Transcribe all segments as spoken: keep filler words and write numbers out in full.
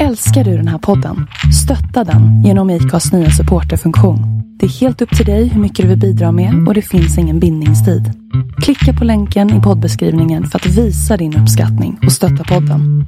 Älskar du den här podden? Stötta den genom I C A:s nya supporterfunktion. Det är helt upp till dig hur mycket du vill bidra med och det finns ingen bindningstid. Klicka på länken i poddbeskrivningen för att visa din uppskattning och stötta podden.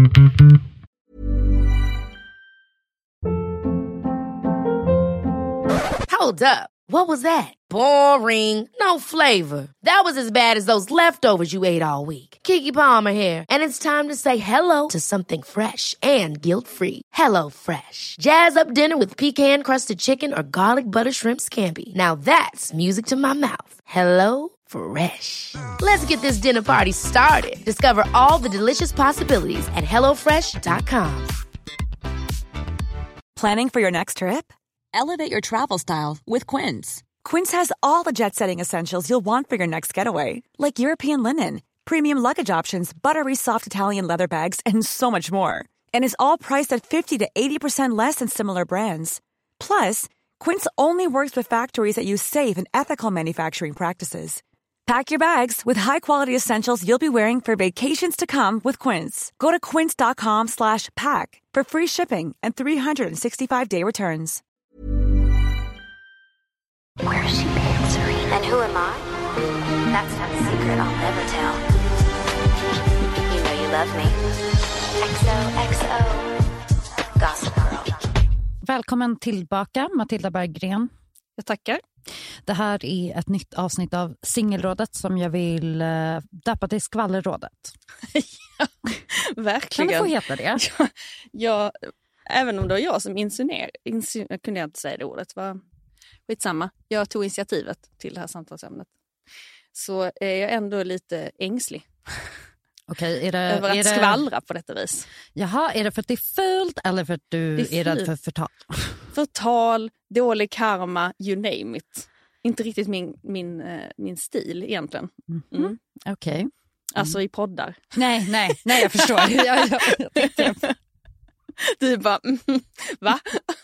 Hold up. What was that? Boring. No flavor. That was as bad as those leftovers you ate all week. Keke Palmer here, and it's time to say hello to something fresh and guilt-free. Hello Fresh. Jazz up dinner with pecan-crusted chicken or garlic butter shrimp scampi. Now that's music to my mouth. Hello Fresh. Let's get this dinner party started. Discover all the delicious possibilities at hello fresh dot com. Planning for your next trip? Elevate your travel style with Quince. Quince has all the jet-setting essentials you'll want for your next getaway, like European linen, premium luggage options, buttery soft Italian leather bags, and so much more. And is all priced at fifty to eighty percent less than similar brands. Plus, Quince only works with factories that use safe and ethical manufacturing practices. Pack your bags with high-quality essentials you'll be wearing for vacations to come with Quince. Go to quince.com slash pack for free shipping and three sixty-five day returns. Where is she been, Serena? And who am I? That's not a secret I'll never tell. You know you love me. X O X O. Gossip Girl. Välkommen tillbaka, Matilda Berggren. Jag tackar. Det här är ett nytt avsnitt av Singelrådet som jag vill äh, döpa till Skvallerrådet. Ja, verkligen. Kan det få heta det? Ja, ja, även om det var jag som insinuerade, insin, jag kunde inte säga det ordet, var skitsamma. Jag tog initiativet till det här samtalsämnet. Så är jag ändå lite ängslig. Okej, är det, över att är det... skvallra på detta vis. Jaha, är det för att det är fult eller för att du är, är rädd för förtal? Förtal, dålig karma, you name it. Inte riktigt min, min, min stil egentligen. Mm. Mm. Okej. Okay. Mm. Alltså i poddar. Nej, nej, nej jag förstår. jag, jag, jag du bara, mm, va?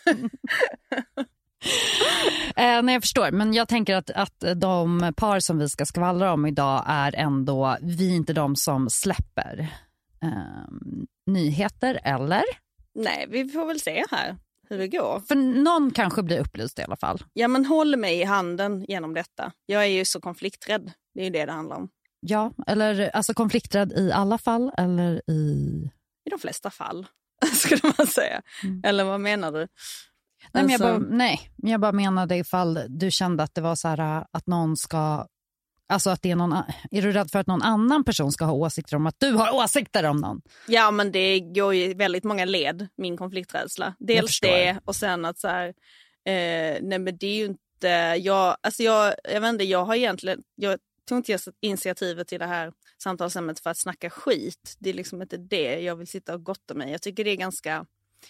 Eh, nej, jag förstår, men jag tänker att, att de par som vi ska skvallra om idag är ändå, vi är inte de som släpper eh, nyheter, eller? Nej, vi får väl se här hur det går. För någon kanske blir upplyst i alla fall. Ja, men håll mig i handen genom detta. Jag är ju så konflikträdd, det är ju det det handlar om. Ja, eller alltså konflikträdd i alla fall, eller i... I de flesta fall, skulle man säga. Mm. Eller vad menar du? Nej, men jag bara, nej, jag bara menade ifall du kände att det var så här att någon ska, alltså att det är någon, är du rädd för att någon annan person ska ha åsikter om att du har åsikter om någon? Ja, men det går ju väldigt många led, min konflikträdsla. Dels det och sen att så här, eh, nej men det är ju inte, jag, alltså jag, jag vet inte, jag har egentligen, jag tog inte initiativet till det här samtalsämnet för att snacka skit. Det är liksom inte det jag vill sitta och gotta mig. Jag tycker det är ganska...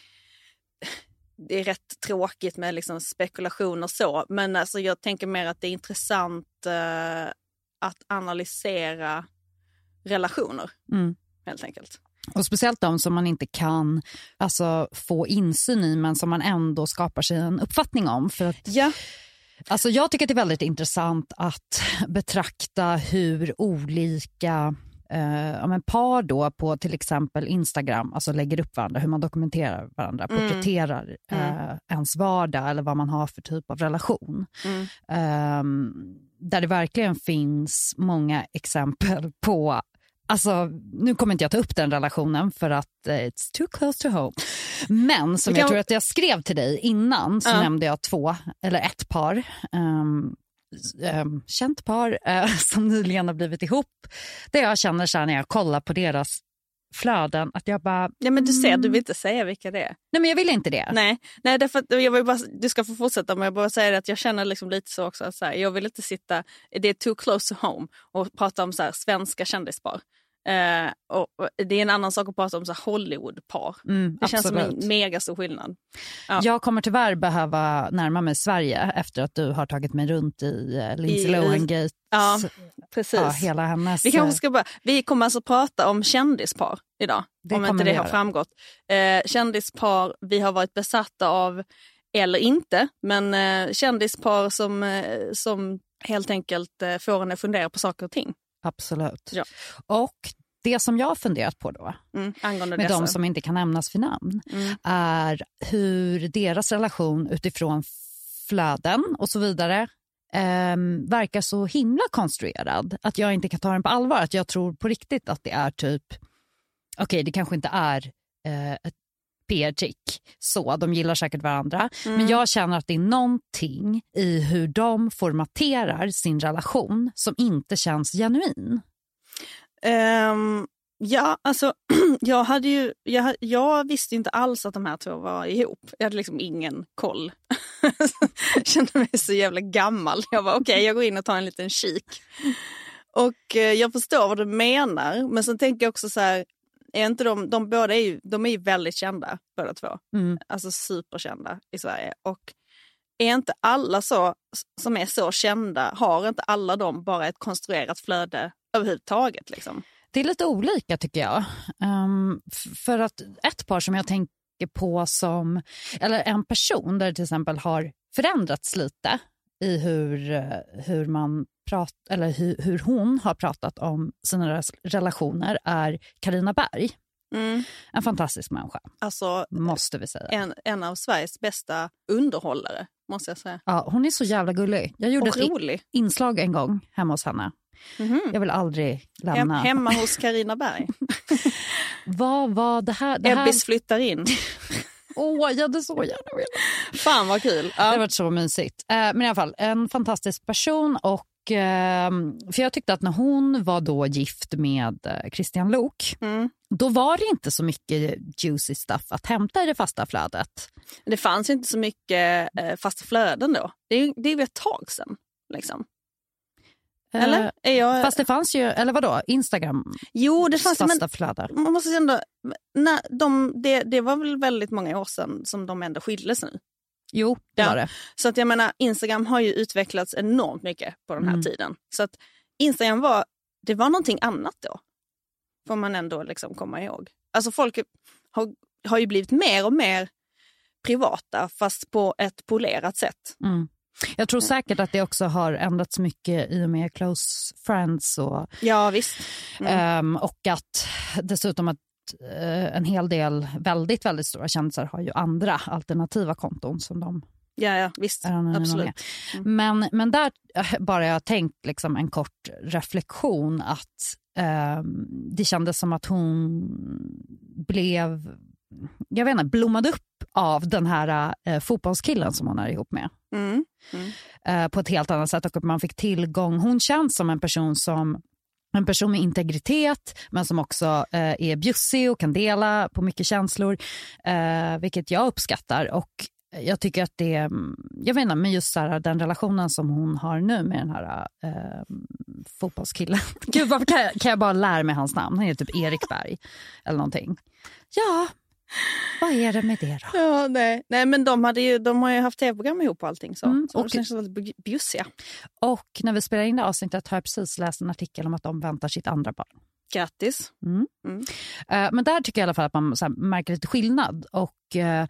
Det är rätt tråkigt med liksom spekulation och så. Men alltså jag tänker mer att det är intressant uh, att analysera relationer. Mm. Helt enkelt. Och speciellt de som man inte kan alltså, få insyn i men som man ändå skapar sig en uppfattning om. För att, ja. Alltså jag tycker att det är väldigt intressant att betrakta hur olika... Uh, ja, men par då på till exempel Instagram alltså lägger upp varandra, hur man dokumenterar varandra, mm. porträtterar mm. uh, ens vardag eller vad man har för typ av relation. Mm. Um, där det verkligen finns många exempel på, alltså nu kommer inte jag ta upp den relationen för att uh, it's too close to home. Men som kan... jag tror att jag skrev till dig innan så uh. nämnde jag två eller ett par um, Um, känt par uh, som nyligen har blivit ihop där jag känner så här när jag kollar på deras flöden att jag bara... Ja, men du ser, du vill inte säga vilka det är. Nej, men jag vill inte det. Nej, Nej därför att jag vill bara, du ska få fortsätta, men jag bara säger att jag känner liksom lite så också. Så här, jag vill inte sitta, det är too close to home och prata om så här, svenska kändispar. Uh, och, och det är en annan sak att prata om så här Hollywood-par. Mm, det känns absolut. Som en mega stor skillnad. Ja. Jag kommer tyvärr behöva närma mig Sverige efter att du har tagit mig runt i uh, Lindsay Lohan-gate. Ja, precis. Ja, hela hennes... Vi, kanske ska bara, vi kommer alltså prata om kändispar idag. Det om inte det har framgått. Uh, kändispar vi har varit besatta av eller inte. Men uh, kändispar som, uh, som helt enkelt uh, får en att fundera på saker och ting. Absolut. Ja. Och Det som jag har funderat på då, mm, angående med dessa. de som inte kan nämnas för namn, mm. är hur deras relation utifrån flöden och så vidare eh, verkar så himla konstruerad. Att jag inte kan ta den på allvar. Att jag tror på riktigt att det är typ, okej okay, det kanske inte är eh, ett P R-trick. Så, de gillar säkert varandra. Mm. Men jag känner att det är någonting i hur de formaterar sin relation som inte känns genuin. Um, ja, alltså jag hade ju jag, jag visste inte alls att de här två var ihop. Jag hade liksom ingen koll. Jag kände mig så jävla gammal. Jag var okej, okay, jag går in och tar en liten kik. Och eh, jag förstår vad du menar, men så tänker jag också så här, är inte de, de båda är ju, de är ju väldigt kända båda två. Mm. Alltså superkända i Sverige. Och är inte alla så som är så kända, har inte alla de bara ett konstruerat flöde överhuvudtaget liksom? Det är lite olika tycker jag. Um, f- för att ett par som jag tänker på som, eller en person där det till exempel har förändrats lite i hur, hur man pratar, eller hur, hur hon har pratat om sina relationer, är Carina Berg. Mm. En fantastisk människa. Alltså, måste vi säga. En, en av Sveriges bästa underhållare, måste jag säga. Ja, hon är så jävla gullig. Jag gjorde och ett rolig. inslag en gång hemma hos henne. Mm-hmm. Jag vill aldrig lämna. Hem, hemma hos Carina Berg. Vad var det här? Det här... Ebbis flyttar in. Åh, oh, jag hade så gärna velat. Fan vad kul. Ja. Det har varit så mysigt. Eh, men i alla fall, en fantastisk person. Och, eh, för jag tyckte att när hon var då gift med eh, Christian Lok, mm. då var det inte så mycket juicy stuff att hämta i det fasta flödet. Det fanns inte så mycket eh, fasta flöden då. Det är, det är ju ett tag sedan, liksom. Eller? Eh, är jag... Fast det fanns ju, eller vadå, Instagram? Jo, det fanns fasta men, flöde. Man måste säga ändå, när de, det, det var väl väldigt många år sedan som de ändå skildes nu. Jo, det ja. var det. Så att jag menar, Instagram har ju utvecklats enormt mycket på den här mm. tiden. Så att Instagram var, det var någonting annat då. Får man ändå liksom komma ihåg. Alltså folk har, har ju blivit mer och mer privata, fast på ett polerat sätt. Mm. Jag tror säkert att det också har ändrats mycket i och med close friends. Och, ja, visst. Mm. Um, och att dessutom att uh, en hel del väldigt, väldigt stora kändisar har ju andra alternativa konton som de ja, ja, visst. Absolut. Mm. Men, men där bara jag tänkt liksom en kort reflektion att um, det kändes som att hon blev, jag vet inte, blommad upp av den här uh, fotbollskillen som hon är ihop med. Mm. Mm. Uh, på ett helt annat sätt, och att man fick tillgång. Hon känns som en person som en person med integritet, men som också uh, är bjussig och kan dela på mycket känslor, uh, vilket jag uppskattar. Och jag tycker att det, jag vet inte, men just så här, den relationen som hon har nu med den här uh, fotbollskillen. Gud, varför kan jag, kan jag bara lära mig hans namn? Han är typ Erik Berg eller någonting. Ja, vad är det med det då? Ja, nej. nej, men de, hade ju, de har ju haft tv-program ihop och allting. Så, mm, så och, det känns väldigt bjussiga. Och när vi spelar in det avsnittet har jag precis läst en artikel om att de väntar sitt andra barn. Grattis. Mm. Mm. Uh, men där tycker jag i alla fall att man så här, märker lite skillnad. Och uh,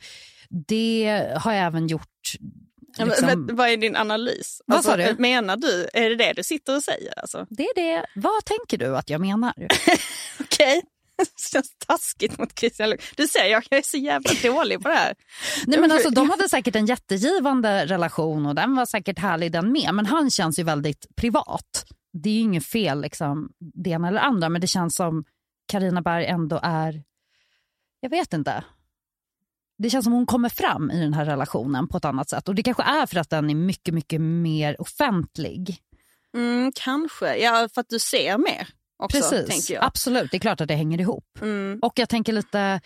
det har jag även gjort. Liksom... Ja, men, vad är din analys? Vad alltså, sa du? Menar du? Är det det du sitter och säger? Alltså? Det är det. Vad tänker du att jag menar? Okej. Okay. Det känns taskigt mot Christian Lok. Du säger jag är så jävla dålig på det här. Nej, men alltså, de hade säkert en jättegivande relation och den var säkert härlig den med. Men han känns ju väldigt privat. Det är ju inget fel liksom, det ena eller andra. Men det känns som Carina Berg ändå är, jag vet inte. Det känns som hon kommer fram i den här relationen på ett annat sätt. Och det kanske är för att den är mycket, mycket mer offentlig. Mm, kanske. Ja, för att du ser mer. Också, precis, jag. Absolut, det är klart att det hänger ihop. Mm. Och jag tänker lite,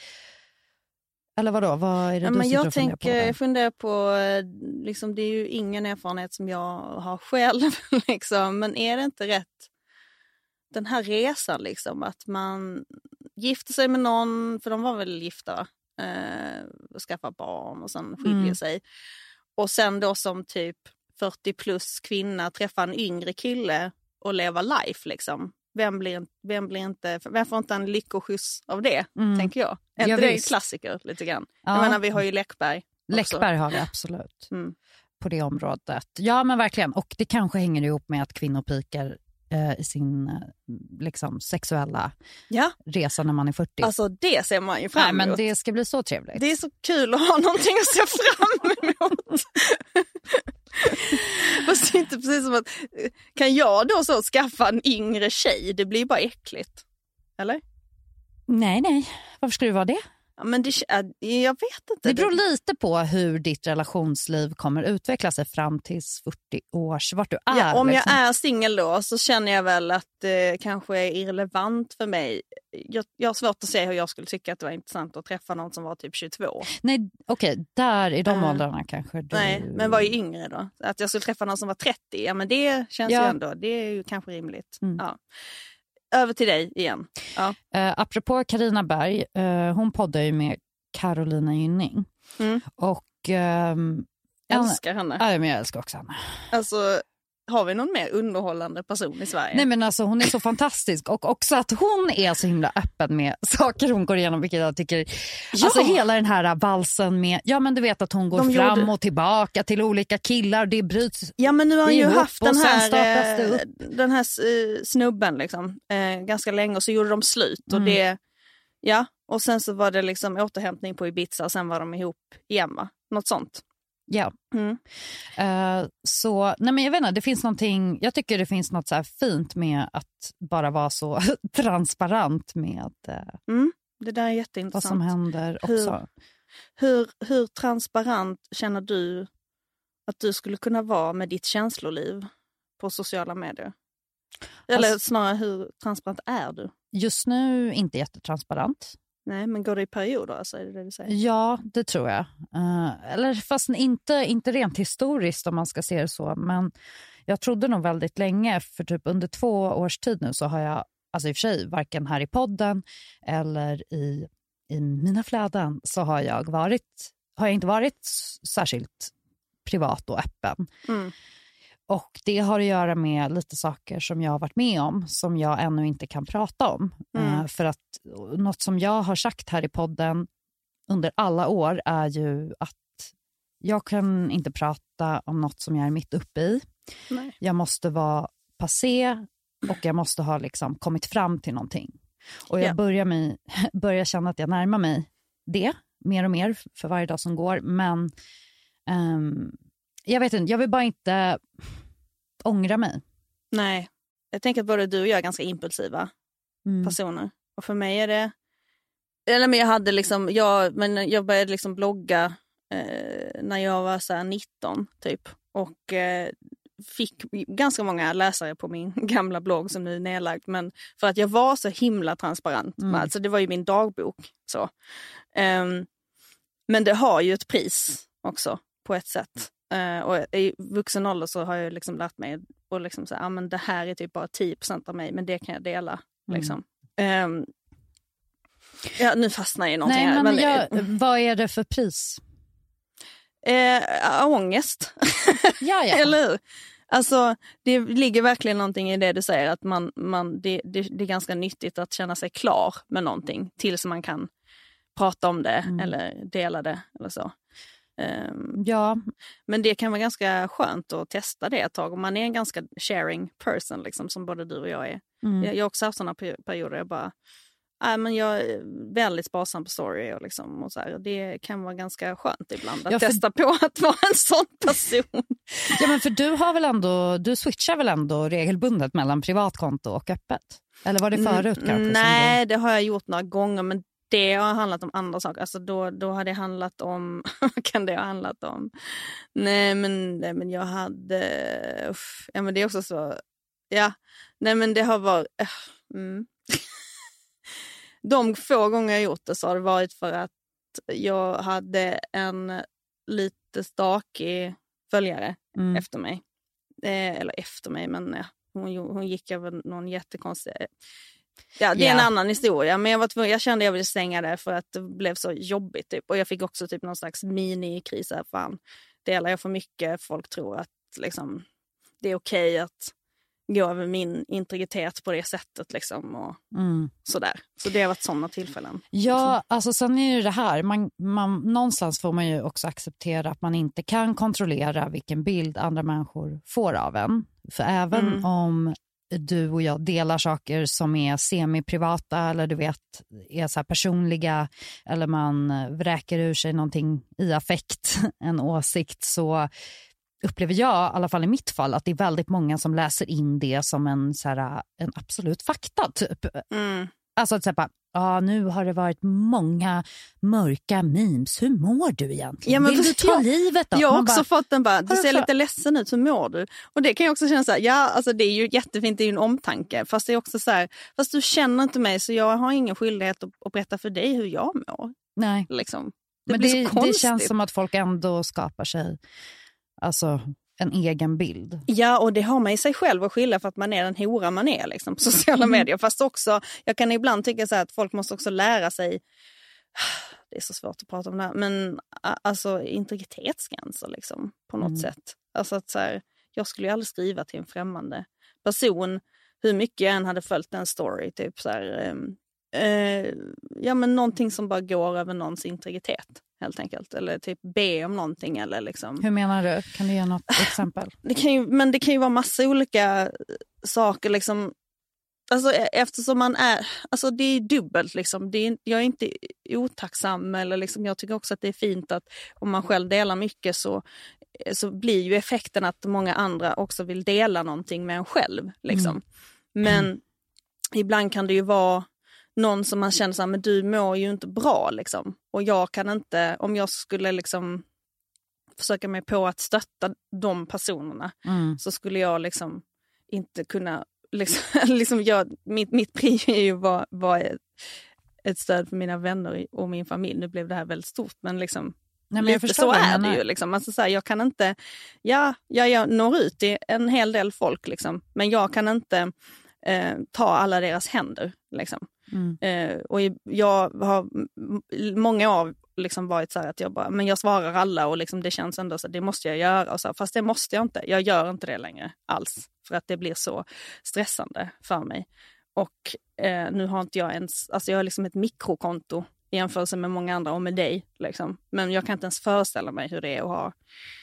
eller vadå, vad är det ja, du men jag och tänker, på? Jag funderar på, liksom, det är ju ingen erfarenhet som jag har själv, liksom, men är det inte rätt, den här resan liksom, att man gifter sig med någon, för de var väl gifta, eh, och skaffar barn och sen skiljer mm. sig. Och sen då som typ fyrtio plus kvinna träffar en yngre kille och leva life liksom. Vem blir, vem blir inte, vem får inte en lyckoskjuts av det, mm. tänker jag. Är inte det en klassiker lite grann? Ja. Jag menar, vi har ju Läckberg. Läckberg har vi absolut mm. på det området. Ja, men verkligen. Och det kanske hänger ihop med att kvinnor pikar eh, i sin eh, liksom, sexuella ja. resa när man är fyrtio. Alltså det ser man ju fram emot. Nej, men det ska bli så trevligt. Det är så kul att ha någonting att se fram emot. Fast det är inte precis som att, kan jag då så skaffa en yngre tjej? Det blir bara äckligt. Eller? Nej, nej. Varför skulle det vara det? Ja, men det, jag vet inte. Det beror lite på hur ditt relationsliv kommer utveckla sig fram tills fyrtio års, vart du är. Ja, om liksom. jag är singel då så känner jag väl att det kanske är irrelevant för mig. Jag, jag har svårt att se hur jag skulle tycka att det var intressant att träffa någon som var typ tjugotvå. Nej, okej, okay, där i de uh, åldrarna kanske du... Nej, men var ju yngre då. Att jag skulle träffa någon som var trettio, ja men det känns ja. ju ändå, det är ju kanske rimligt. Mm. Ja. Över till dig igen. Ja. Uh, apropå Carina Berg, uh, hon poddar ju med Carolina Gynning. Mm. Och... Um, jag älskar henne. Ja, men jag älskar också henne. Alltså, har vi någon mer underhållande person i Sverige? Nej, men alltså hon är så fantastisk. Och också att hon är så himla öppen med saker hon går igenom, vilket jag tycker... Ja. Alltså hela den här valsen med... Ja, men du vet att hon går De fram gjorde... och tillbaka till olika killar. Det bryts... Ja, men nu har hon ju haft den här, den här snubben liksom, eh, ganska länge. Och så gjorde de slut. Och Mm. det... Ja, och sen så var det liksom återhämtning på Ibiza. Och sen var de ihop igen, va? Något sånt. Ja. Mm. Uh, så, nej men jag vet inte, det finns någonting, jag tycker det finns något så här fint med att bara vara så transparent med uh, mm, det där är jätteintressant. vad som händer också. Hur, hur, hur transparent känner du att du skulle kunna vara med ditt känsloliv på sociala medier? Eller alltså, snarare, hur transparent är du? Just nu inte jättetransparent. Nej, men går det i perioder, alltså, är det det du säger? Ja, det tror jag. Uh, eller fast inte, inte rent historiskt om man ska se det så. Men jag trodde nog väldigt länge, för typ under två års tid nu så har jag, alltså i och för sig, varken här i podden eller i, i mina flöden så har jag varit, har jag inte varit särskilt privat och öppen. Mm. Och det har att göra med lite saker som jag har varit med om som jag ännu inte kan prata om. Mm. Uh, för att något som jag har sagt här i podden under alla år är ju att jag kan inte prata om något som jag är mitt uppe i. Nej. Jag måste vara passé och jag måste ha liksom kommit fram till någonting. Och jag ja. börjar, mig, börjar känna att jag närmar mig det mer och mer för varje dag som går. Men um, jag vet inte, jag vill bara inte ångra mig. Nej, jag tänker att både du och jag är ganska impulsiva mm. personer. Och för mig är det... Eller men jag hade liksom... Jag, men jag började liksom blogga eh, när jag var så här nitton typ. Och eh, fick ganska många läsare på min gamla blogg som nu är nedlagd. Men för att jag var så himla transparent. Mm. Alltså det var ju min dagbok. Så. Um, men det har ju ett pris också på ett sätt. Uh, och i vuxen ålder så har jag liksom lärt mig och liksom så, ah, men det här är typ bara tio procent av mig, men det kan jag dela liksom. Mm. Um, ja, nu fastnar jag i någonting. Nej, här. Men men jag, vad är det för pris? Uh, ångest. Ja, ja. Eller hur? Alltså, det ligger verkligen någonting i det du säger, att man, man, det, det, det är ganska nyttigt att känna sig klar med någonting tills man kan prata om det mm. eller dela det eller så. Um, ja. Men det kan vara ganska skönt att testa det ett tag. Om man är en ganska sharing person liksom, som både du och jag är. Mm. Jag, jag har också haft sådana perioder jag bara, äh, men jag är väldigt sparsam på story och, liksom, och så här. Det kan vara ganska skönt ibland att ja, för... testa på att vara en sån person. Ja, men för du har väl ändå, du switchar väl ändå regelbundet mellan privatkonto och öppet? Eller var det förut kanske? Mm, nej, det har jag gjort några gånger, men det har handlat om andra saker. Alltså då, då har det handlat om... Vad kan det ha handlat om? Nej, men, nej, men jag hade... Uff, ja, men det är också så... Ja, nej, men det har varit... Uh, mm. De få gånger jag gjort det så har det varit för att jag hade en lite stakig följare mm. efter mig. Eh, eller efter mig, men ja, hon, hon gick över någon jättekonstig... Ja, det är yeah. en annan historia, men jag, var tvungen, jag kände att jag ville stänga det för att det blev så jobbigt typ. Och jag fick också typ någon slags mini-kris här, fan, delar jag för mycket, folk tror att liksom, det är okej att gå över min integritet på det sättet liksom, och mm. sådär. Så det har varit sådana tillfällen. Ja, alltså sen är ju det här, man, man, någonstans får man ju också acceptera att man inte kan kontrollera vilken bild andra människor får av en. För även mm. om du och jag delar saker som är semi-privata eller du vet är så här personliga eller man vräker ur sig någonting i affekt, en åsikt, så upplever jag, i alla fall i mitt fall, att det är väldigt många som läser in det som en, så här, en absolut fakta typ. Mm. Alltså att säga, ja, nu har det varit många mörka memes. Hur mår du egentligen? Ja, men Vill du ta jag, livet då? Jag har Man också bara, fått den bara, du ser också... lite ledsen ut, hur mår du? Och det kan jag också känna så här, ja alltså det är ju jättefint, det är ju en omtanke. Fast det är också så här, fast du känner inte mig så jag har ingen skyldighet att, att berätta för dig hur jag mår. Nej. Liksom. Det Men blir det, så konstigt. det känns som att folk ändå skapar sig alltså en egen bild. Ja, och det har man i sig själv att skylla för att man är den hora man är liksom, på sociala Mm. medier. Fast också, jag kan ibland tycka så här att folk måste också lära sig, det är så svårt att prata om det här, men alltså integritetsgränser liksom, på något Mm. sätt. Alltså att så här, jag skulle ju aldrig skriva till en främmande person hur mycket jag än hade följt en story, typ så här, eh, ja men någonting som bara går över någons integritet helt enkelt, eller typ be om någonting eller liksom. Hur menar du? Kan du ge något exempel? Det kan ju, men det kan ju vara massa olika saker liksom. Alltså eftersom man är, alltså det är dubbelt liksom. Det är, jag är inte otacksam eller liksom, jag tycker också att det är fint att om man själv delar mycket så, så blir ju effekten att många andra också vill dela någonting med en själv liksom. Mm. Men mm. ibland kan det ju vara någon som man känner så här, men du mår ju inte bra liksom. Och jag kan inte, om jag skulle liksom försöka mig på att stötta de personerna Mm. så skulle jag liksom inte kunna liksom, liksom jag, mitt, mitt pris är ju var, var ett, ett stöd för mina vänner och min familj. Nu blev det här väldigt stort, men liksom Nej, men jag lite förstår så vad du är menar. det ju liksom. Alltså så här, jag kan inte, ja, ja, jag når ut till en hel del folk liksom, men jag kan inte eh, ta alla deras händer liksom. Mm. Eh, och jag har m- många av liksom varit så här att jag bara, men jag svarar alla och liksom det känns ändå så att det måste jag göra och så här, fast det måste jag inte, jag gör inte det längre alls för att det blir så stressande för mig. Och eh, nu har inte jag ens, alltså jag har liksom ett mikrokonto i jämförelse med många andra och med dig liksom, men jag kan inte ens föreställa mig hur det är att ha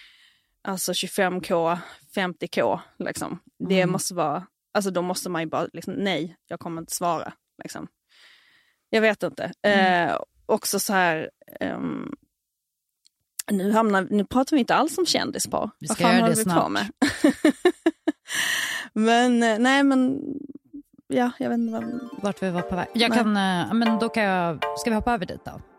alltså tjugofem k, femtio k liksom. Det Mm. måste vara, alltså då måste man ju bara liksom, nej, jag kommer inte svara liksom. Jag vet inte. Mm. Eh, också så här, um, nu, hamnar, nu pratar vi inte alls om kändispar. Vi Vad ska fan göra håller det vi snart. på med? men, nej men, ja, jag vet inte vad... Vart vi var på väg. Jag Nej. kan, eh, men då kan jag, ska vi hoppa över dit då?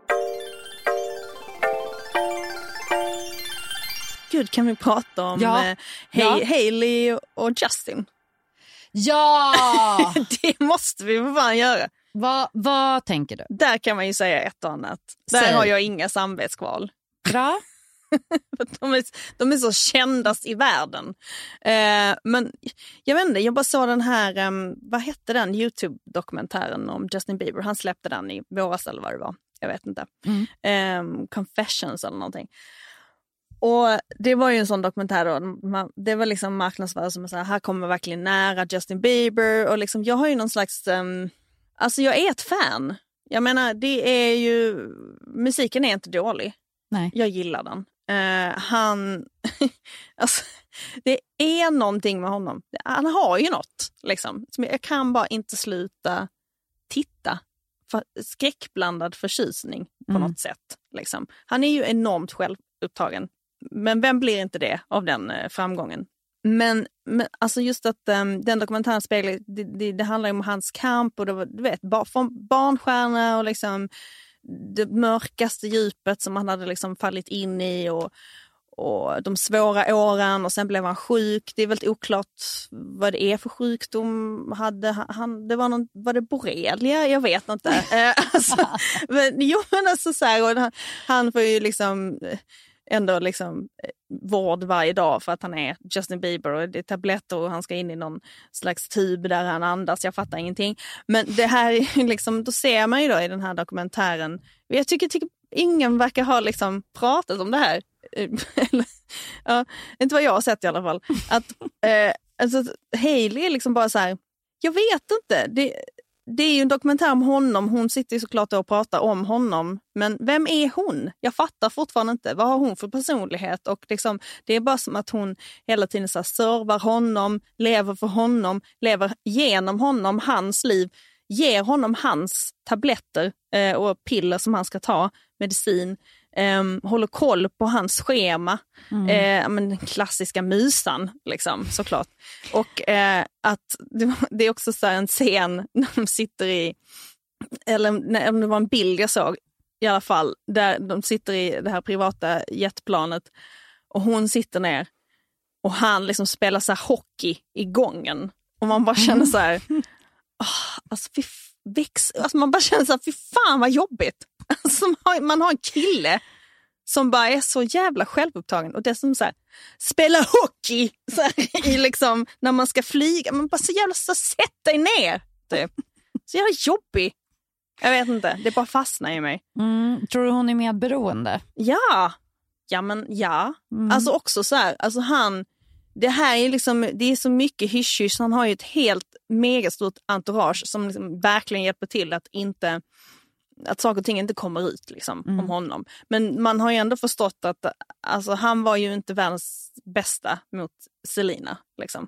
Gud, kan vi prata om Ja. eh, Ja. Hay- Hailey och Justin? Ja! Det måste vi för fan göra. vad, vad tänker du? Där kan man ju säga ett och annat. Där Säg. har jag inga samvetskval. Bra? De är, de är så kändast i världen. Eh, men jag vet inte, jag bara såg den här, um, vad hette den YouTube-dokumentären om Justin Bieber? Han släppte den i våras eller vad det var. Jag vet inte. Mm. Eh, Confessions eller någonting. Och det var ju en sån dokumentär då. Man, det var liksom marknadsförare som är så här, här kommer verkligen nära Justin Bieber. Och liksom, jag har ju någon slags, um, alltså jag är ett fan. Jag menar, det är ju, musiken är inte dålig. Nej. Jag gillar den. Uh, han, alltså, det är någonting med honom. Han har ju något, liksom. Som jag kan bara inte sluta titta. För, skräckblandad förtjusning på Mm. något sätt. Liksom. Han är ju enormt självupptagen. Men vem blir inte det av den uh, framgången? Men, men alltså just att um, den dokumentären speglar, det, det, det handlar om hans kamp och det var, du vet, bar, från barnstjärna och liksom det mörkaste djupet som han hade liksom fallit in i och, och de svåra åren och sen blev han sjuk. Det är väldigt oklart vad det är för sjukdom. Hade han, det var, någon, var det borrelia? Jag vet inte. alltså, men, jo, men alltså så här, och han, han får ju liksom ändå liksom vård varje dag för att han är Justin Bieber och det är tabletter och han ska in i någon slags tub där han andas. Jag fattar ingenting. Men det här är liksom, då ser man ju då i den här dokumentären, jag tycker, tycker ingen verkar ha liksom pratat om det här. Ja, inte vad jag har sett i alla fall. Att eh, alltså, Hailey är liksom bara så här, jag vet inte. Det, det är ju en dokumentär om honom. Hon sitter ju såklart och pratar om honom. Men vem är hon? Jag fattar fortfarande inte. Vad har hon för personlighet? Och liksom, det är bara som att hon hela tiden så här servar honom, lever för honom, lever genom honom, hans liv. Ger honom hans tabletter eh, och piller som han ska ta, medicin. Eh, håller koll på hans schema. Mm. Eh, men den klassiska musan, liksom, såklart. Och eh, att det, det är också så här en scen när de sitter i, eller när det var en bild jag såg i alla fall, där de sitter i det här privata jetplanet och hon sitter ner och han liksom spelar så här hockey i gången. Och man bara känner så här... Oh, alltså, fy, väx, alltså man bara känner så här, fy fan vad jobbigt. Alltså man, har, man har en kille som bara är så jävla självupptagen och det som så här, spela hockey så här, i liksom, när man ska flyga. Man bara så jävla så sätt dig ner. Typ. Så jävla jobbig. Jag vet inte, det bara fastnar i mig. Mm, tror du hon är medberoende? Ja, ja men ja. Mm. Alltså också så här, alltså han... Det här är liksom, det är så mycket hysch-hysch. Han har ju ett helt megastort entourage som liksom verkligen hjälper till att inte, att saker och ting inte kommer ut liksom, mm. om honom. Men man har ju ändå förstått att alltså, han var ju inte världens bästa mot Selena liksom.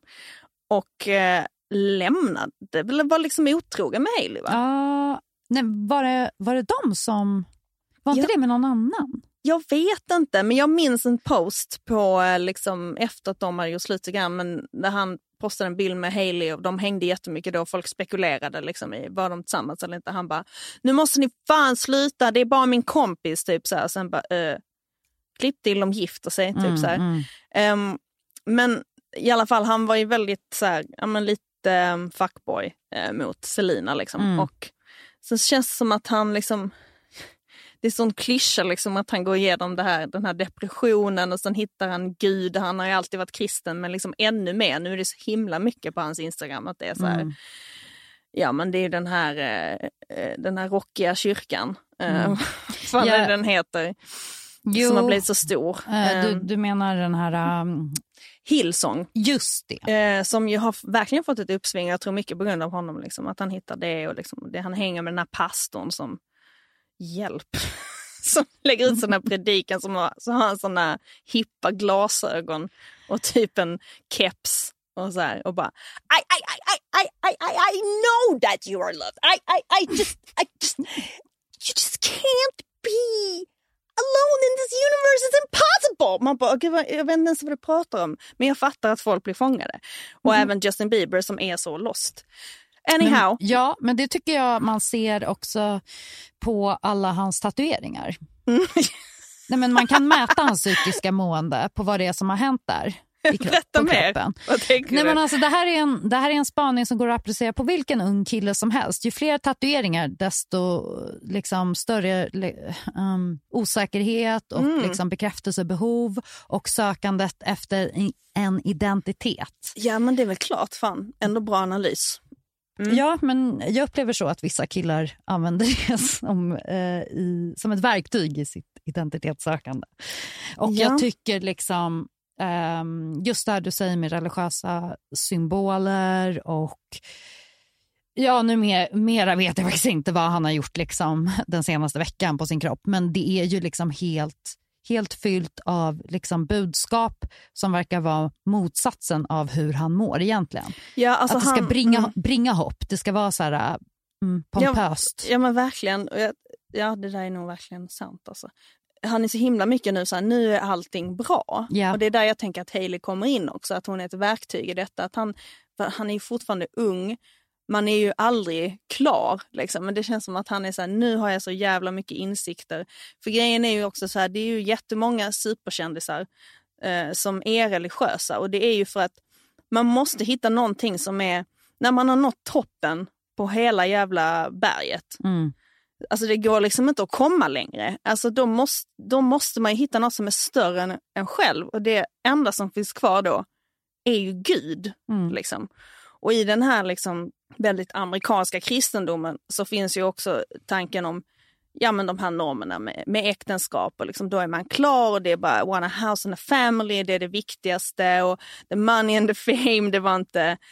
Och eh, lämnade, det var liksom otrogen med Hailey, va? Ja, nej, var det, var det de som, var inte ja. det med någon annan? Jag vet inte, men jag minns en post på liksom efter att de hade gjort slut grann, men när han postade en bild med Hailey och de hängde jättemycket då, folk spekulerade liksom i var de tillsammans eller inte. Han bara, nu måste ni fan sluta, det är bara min kompis typ så här. Sen bara, äh, klipp till de gifter sig typ mm, så här. Mm. Um, men i alla fall, han var ju väldigt så här, ja men lite um, fuckboy uh, mot Selena liksom. Mm. Och sen känns det som att han liksom... Det är sån klyscha liksom att han går igenom det här, den här depressionen och sen hittar han Gud. Han har ju alltid varit kristen men liksom ännu mer. Nu är det så himla mycket på hans Instagram att det är så här. Mm. Ja men det är den här eh, den här rockiga kyrkan. Mm. Eh, vad yeah. den heter. Jo. Som har blivit så stor. Eh, du, du menar den här... Um... Hillsong. Just det. Eh, som ju har verkligen fått ett uppsving. Jag tror mycket på grund av honom. Liksom, att han hittar det och liksom, det, han hänger med den här pastorn som... Hjälp. Som lägger ut såna predikan som har, så har han såna hippa glasögon och typ en keps och så här och bara I I I I I I I know that you are loved. I I I just I just you just can't be alone in this universe. It's impossible. Man bara, okay, jag vet inte ens vad du pratar om, men jag fattar att folk blir fångade. Och mm. även Justin Bieber som är så lost. Anyhow. Men, ja, men det tycker jag man ser också på alla hans tatueringar. Mm. Nej, men man kan mäta hans psykiska mående på vad det är som har hänt där. I kropp, Berätta mer. Vad tänker Nej, du? Men alltså, det, här är en, det här är en spaning som går att applicera på vilken ung kille som helst. Ju fler tatueringar desto liksom, större um, osäkerhet och mm. liksom, bekräftelsebehov och sökandet efter en identitet. Ja, men det är väl klart, fan. Ändå bra analys. Mm. Ja, men jag upplever så att vissa killar använder det som, eh, i, som ett verktyg i sitt identitetssökande. Och ja. jag tycker liksom eh, just det här du säger med religiösa symboler och ja, nu mer, mera vet jag faktiskt inte vad han har gjort liksom den senaste veckan på sin kropp, men det är ju liksom helt helt fyllt av liksom budskap som verkar vara motsatsen av hur han mår egentligen. Ja, alltså att det ska han, bringa, mm. bringa hopp. Det ska vara så här mm, pompöst. Ja, ja men verkligen. Ja, det där är nog verkligen sant. Alltså. Han är så himla mycket nu så här, nu är allting bra. Ja. Och det är där jag tänker att Hailey kommer in också. Att hon är ett verktyg i detta. Att han, han är ju fortfarande ung. Man är ju aldrig klar liksom. Men det känns som att han är så här, nu har jag så jävla mycket insikter. För grejen är ju också så här, det är ju jättemånga superkändisar eh, som är religiösa. Och det är ju för att man måste hitta någonting som är, när man har nått toppen på hela jävla berget. Mm. Alltså det går liksom inte att komma längre. Alltså då måste, då måste man ju hitta något som är större än en själv. Och det enda som finns kvar då är ju Gud mm. liksom. Och i den här liksom väldigt amerikanska kristendomen så finns ju också tanken om ja, men de här normerna med, med äktenskap. Och liksom, då är man klar och det är bara one a house and a family, det är det viktigaste. Och the money and the fame, det var inte,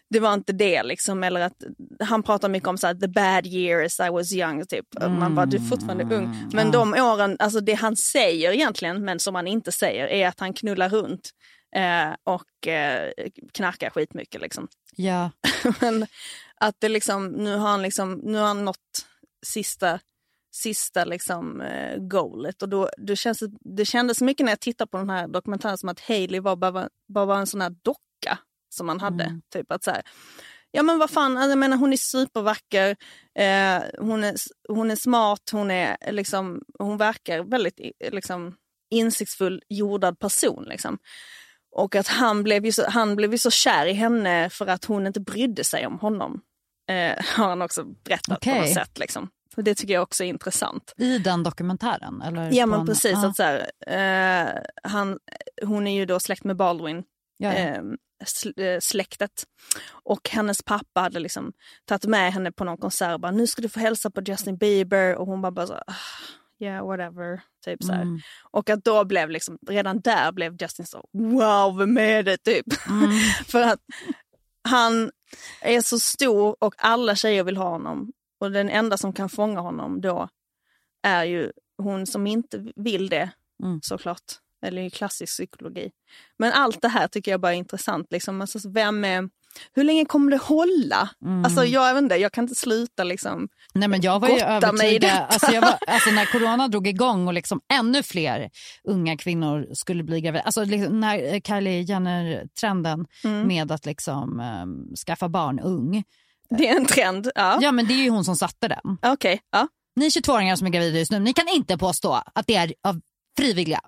det var inte det liksom, eller att han pratar mycket om så här, the bad years I was young typ. Mm. Man bara, du är fortfarande ung. Men ja. de åren, alltså det han säger egentligen, men som han inte säger, är att han knullar runt eh, och eh, knarkar skitmycket liksom. Ja. Men att det liksom, nu har han liksom, nu har han nått sista sista liksom eh, goalet, och då, då känns det, det kändes mycket när jag tittar på den här dokumentären som att Hailey var bara, bara var en sån här docka som man hade, mm. typ att så här, ja men vad fan, jag menar hon är supervacker, eh, hon är hon är smart, hon är liksom, hon verkar väldigt liksom insiktsfull, jordad person liksom. Och att han blev ju så, han blev ju så kär i henne för att hon inte brydde sig om honom. Eh, har han också berättat okay. på något sätt liksom. För det tycker jag också är intressant. I den dokumentären? Eller ja, men en... precis. Ah. Att så här, eh, han, hon är ju då släkt med Baldwin. Ja, ja. Eh, släktet. Och hennes pappa hade liksom tagit med henne på någon konsert och bara, nu ska du få hälsa på Justin Bieber. Och hon bara, bara så, ah, yeah, whatever. Typ så här. Mm. Och att då blev liksom, redan där blev Justin så, wow, vem är det typ? Mm. För att han är så stor och alla tjejer vill ha honom. Och den enda som kan fånga honom då är ju hon som inte vill det, mm. såklart. Eller i klassisk psykologi. Men allt det här tycker jag bara är intressant. Liksom. Alltså, vem är, hur länge kommer det hålla? Mm. Alltså jag vet inte, jag kan inte sluta liksom. Nej, men jag var ju övertygad. Alltså, jag var, alltså när corona drog igång och liksom ännu fler unga kvinnor skulle bli gravida. Alltså liksom, när Kylie Jenner-trenden mm. med att liksom um, skaffa barn ung. Det är en trend, ja. Ja, men det är ju hon som satte den. Okej, okay, ja. Ni tjugotvååringar som är gravida just nu, ni kan inte påstå att det är av frivilliga.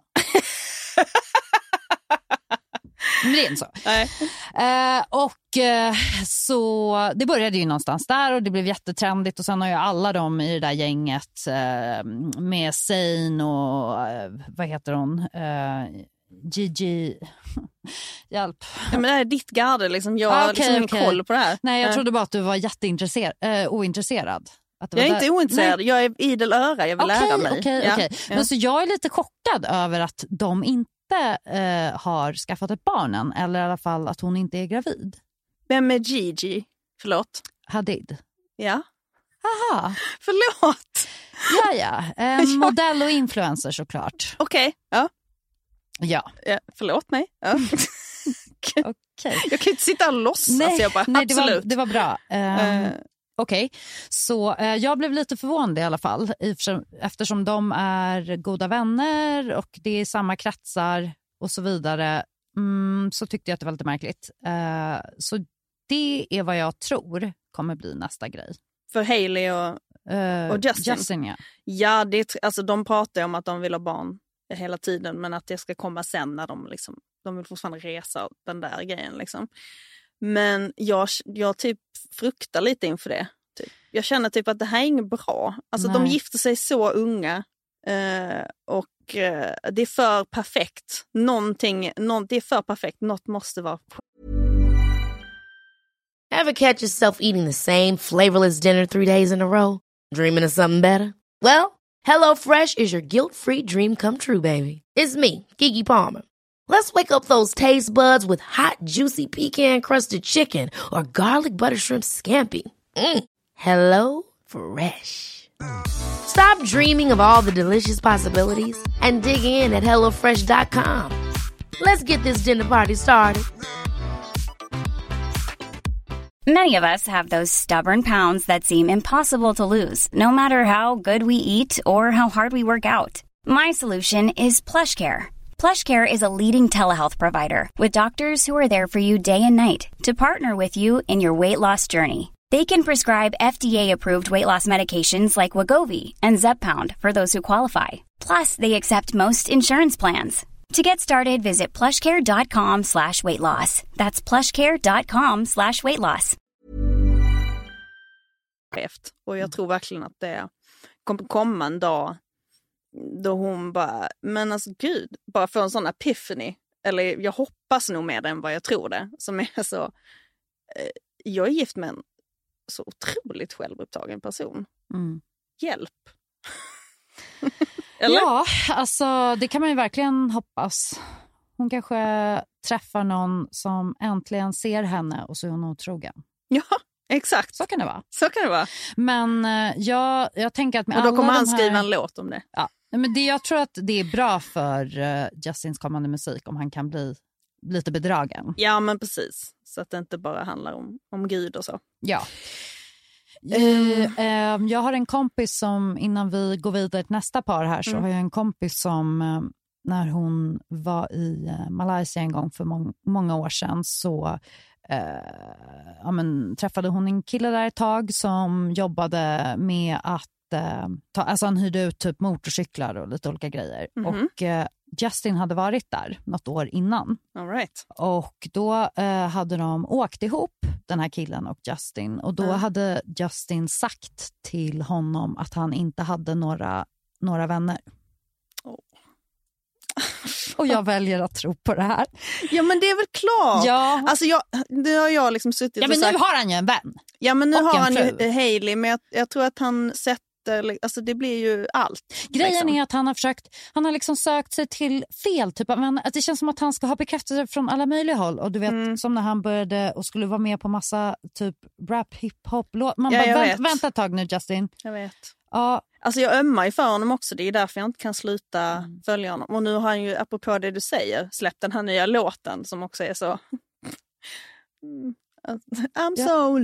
Men det är inte så. Nej. Eh, och eh, så det började ju någonstans där och det blev jättetrendigt, och sen har ju alla de i det där gänget eh, med Zayn och eh, vad heter hon? Eh, Gigi. Hjälp. Ja, men det här är ditt garde liksom. Jag har ah, okay, liksom ingen okay. koll på det här. Nej, jag trodde bara att du var jätteintresserad, äh, ointresserad. Att det jag var är där. inte ointresserad. Nej. Jag är idel öra. Jag vill okay, lära mig. Okay, ja. Okay. Men ja. Så jag är lite chockad över att de inte äh, har skaffat ett barn än. Eller i alla fall att hon inte är gravid. Vem är Gigi? Förlåt. Hadid. Ja. Aha. Förlåt. Ja, ja. Eh, modell och influencer såklart. Okej, okay. ja. Ja. ja. Förlåt mig. Ja. Okay. Jag kan inte sitta och låtsas. Nej, jag bara, nej absolut. Det, var, det var bra. Um, uh. Okej, okay. Så uh, jag blev lite förvånad i alla fall. Eftersom, eftersom de är goda vänner och det är samma kretsar och så vidare. Mm, så tyckte jag att det var lite märkligt. Uh, så det är vad jag tror kommer bli nästa grej. För Hailey och, uh, och Justin? Justin ja. Ja, det, alltså, de pratar om att de vill ha barn hela tiden, men att det ska komma sen när de liksom, de vill fortfarande resa den där grejen liksom. Men jag, jag typ fruktar lite inför det. Typ. Jag känner typ att det här är inget bra. Alltså Nej. De gifter sig så unga eh, och eh, det är för perfekt. Någonting, någon, det är för perfekt. Något måste vara. Ever catch yourself eating the same flavorless dinner three days in a row? Dreaming of something better? Well, HelloFresh is your guilt-free dream come true, baby. It's me, Keke Palmer. Let's wake up those taste buds with hot, juicy pecan-crusted chicken or garlic butter shrimp scampi. Mm. Hello Fresh. Stop dreaming of all the delicious possibilities and dig in at hello fresh dot com. Let's get this dinner party started. Many of us have those stubborn pounds that seem impossible to lose, no matter how good we eat or how hard we work out. My solution is PlushCare. PlushCare is a leading telehealth provider with doctors who are there for you day and night to partner with you in your weight loss journey. They can prescribe F D A-approved weight loss medications like Wegovy and Zepbound for those who qualify. Plus, they accept most insurance plans. To get started, visit plushcare.com slash weight loss. That's plushcare.com slash weight loss. Och jag tror verkligen att det kommer komma en dag då hon bara, men alltså gud, bara får en sån epiphany. Eller jag hoppas nog mer än vad jag tror det. Som är så, eh, jag är gift med en så otroligt självupptagen person. Mm. Hjälp. Eller? Ja, alltså det kan man ju verkligen hoppas. hon kanske träffar någon som äntligen ser henne och så är hon otrogen. Ja, exakt. Så kan det vara. Så kan det vara. Men uh, jag, jag tänker att med och då kommer alla han de här... skriva en låt om det. Ja, men det, jag tror att det är bra för uh, Justins kommande musik om han kan bli lite bedragen. Ja, men precis. Så att det inte bara handlar om, om Gud och så. Ja. Uh, uh, jag har en kompis som, innan vi går vidare till nästa par här, så mm. har jag en kompis som uh, när hon var i uh, Malaysia en gång för må- många år sedan så uh, ja, men, träffade hon en kille där ett tag som jobbade med att uh, ta, alltså han hyrde ut typ motorcyklar och lite olika grejer. Mm-hmm. Och uh, Justin hade varit där något år innan. All right. Och då uh, hade de åkt ihop, den här killen och Justin. Och då mm. hade Justin sagt till honom att han inte hade några, några vänner. Oh. Och jag väljer att tro på det här. Ja, men det är väl klart. Ja. Alltså jag, det har jag liksom suttit ja, men och sagt. Nu har han ju en vän. Ja, men nu och har han fru. ju Hailey. Men jag, jag tror att han sätter, alltså det blir ju allt. Grejen liksom. är att han har försökt, han har liksom sökt sig till fel typ av vänner. Att det känns som att han ska ha bekräftelse från alla möjliga håll. Och du vet, mm. som när han började och skulle vara med på massa typ rap, hiphop låt. Man ja, bara, vänt, vänta ett tag nu Justin. Jag vet. Ja. Alltså jag ömmar ju för honom också. Det är därför jag inte kan sluta mm. följa honom. Och nu har han ju, apropå det du säger, släppt den här nya låten som också är så... I'm ja. so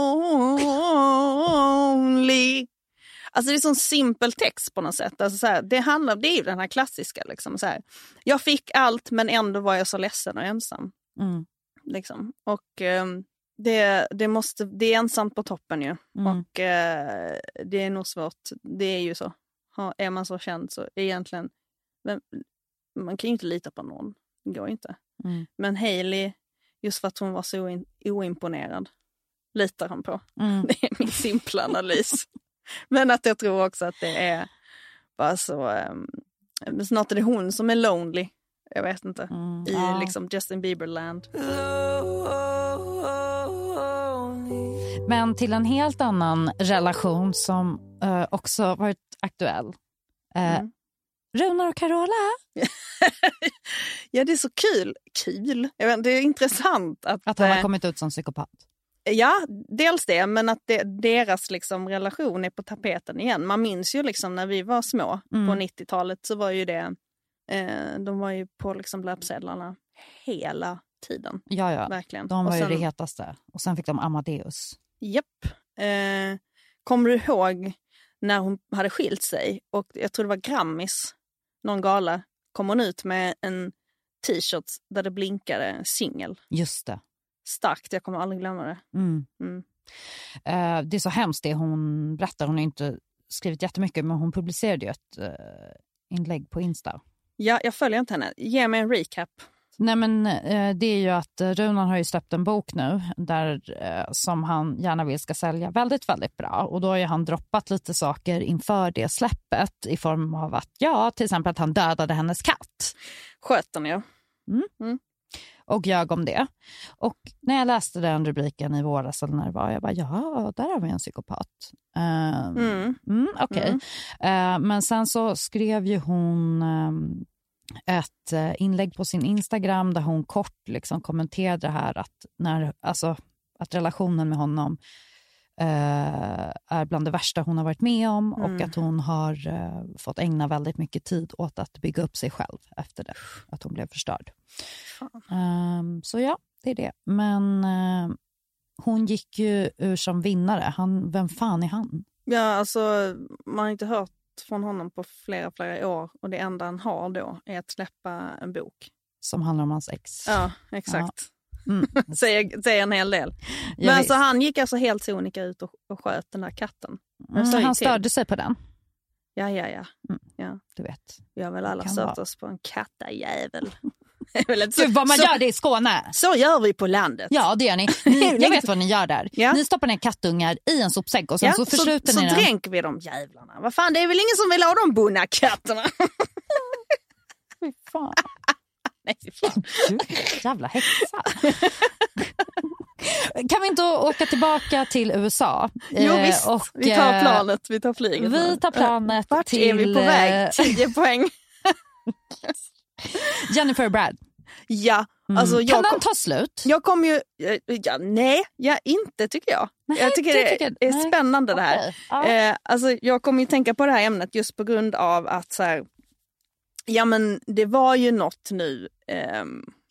lonely. Alltså det är sån simpel text på något sätt. Alltså så här, det handlar, det är ju den här klassiska liksom så här. Jag fick allt men ändå var jag så ledsen och ensam. Mm. Liksom. Och um, det, det måste, det är ensamt på toppen ju. Mm. Och uh, det är nog svårt. Det är ju så. Ha, är man så känd så egentligen men, man kan ju inte lita på någon. Det går inte. Mm. Men Hailey, just för att hon var så oin, oimponerad, litar han på. Mm. Det är min simpla analys. Men att jag tror också att det är bara så um, snart är det hon som är lonely. Jag vet inte. Mm, I ja. liksom Justin Bieber-land. Men till en helt annan relation som uh, också varit aktuell. Uh, mm. Runar och Carola. Ja, det är så kul. Kul. Jag vet, det är intressant. Att, att han har kommit ut som psykopat. Ja, dels det, men att det, deras liksom relation är på tapeten igen. Man minns ju liksom när vi var små mm. på nittiotalet så var ju det, eh, de var ju på liksom löpsedlarna hela tiden. Ja, ja. Verkligen. De var och ju sen, det hetaste. Och sen fick de Amadeus. Japp. Eh, kommer du ihåg när hon hade skilt sig och jag tror det var Grammis, någon gala, kom hon ut med en t-shirt där det blinkade singel. Just det. Starkt, jag kommer aldrig glömma det. Mm. Mm. Uh, det är så hemskt det hon berättar. Hon har inte skrivit jättemycket men hon publicerade ju ett uh, inlägg på Insta. Ja, jag följer inte henne. Ge mig en recap. Nej men uh, det är ju att Runan har ju släppt en bok nu där uh, som han gärna vill ska sälja väldigt, väldigt bra. Och då har ju han droppat lite saker inför det släppet i form av att, ja, till exempel att han dödade hennes katt. Sköter ni, ja. Mm. Mm. Och jag om det. Och när jag läste den rubriken i våras eller när det var, jag bara, ja, där har vi en psykopat. Uh, mm. mm, Okej. Okay. Mm. Uh, men sen så skrev ju hon um, ett uh, inlägg på sin Instagram där hon kort liksom kommenterade det här att, när, alltså, att relationen med honom Uh, är bland det värsta hon har varit med om mm. och att hon har uh, fått ägna väldigt mycket tid åt att bygga upp sig själv efter det, att hon blev förstörd. Um, så ja, det är det. Men uh, hon gick ju ur som vinnare. Han, vem fan är han? Ja, alltså man har inte hört från honom på flera, flera år och det enda han har då är att släppa en bok. Som handlar om hans ex. Ja, exakt. Ja. Mm. säger, säger en hel del. Men ja, alltså, han gick alltså helt sonika ut och, och sköt den här katten. Mm, han störde sig på den. Ja, ja, ja. Mm. ja. Du vet. Vi har väl alla stört oss på en kattajävel. Gud, vad man så, gör det i Skåne. Så gör vi på landet. Ja, det gör ni. ni jag vet vad ni gör där. Ja. Ni stoppar ner kattungar i en sopsäck och sen ja, så försluter så, ni så den. Så dränker vi de jävlarna. Vad fan, det är väl ingen som vill ha de bunna katterna. Fy fan. Nej, fan. Du, jävla häxa. Kan vi inte åka tillbaka till U S A? Jo visst, och, vi tar planet, vi tar flyget. Vi tar planet Vart till... är vi på väg? tio poäng. Jennifer Brad. Ja, Mm. alltså jag kan den kom, ta slut? Jag kommer ju, ja, nej, ja, inte tycker jag. Nej, jag tycker det det tycker, är nej. spännande det här. Okay. Ja. Eh, alltså jag kommer ju tänka på det här ämnet just på grund av att så här, ja men det var ju något nu eh,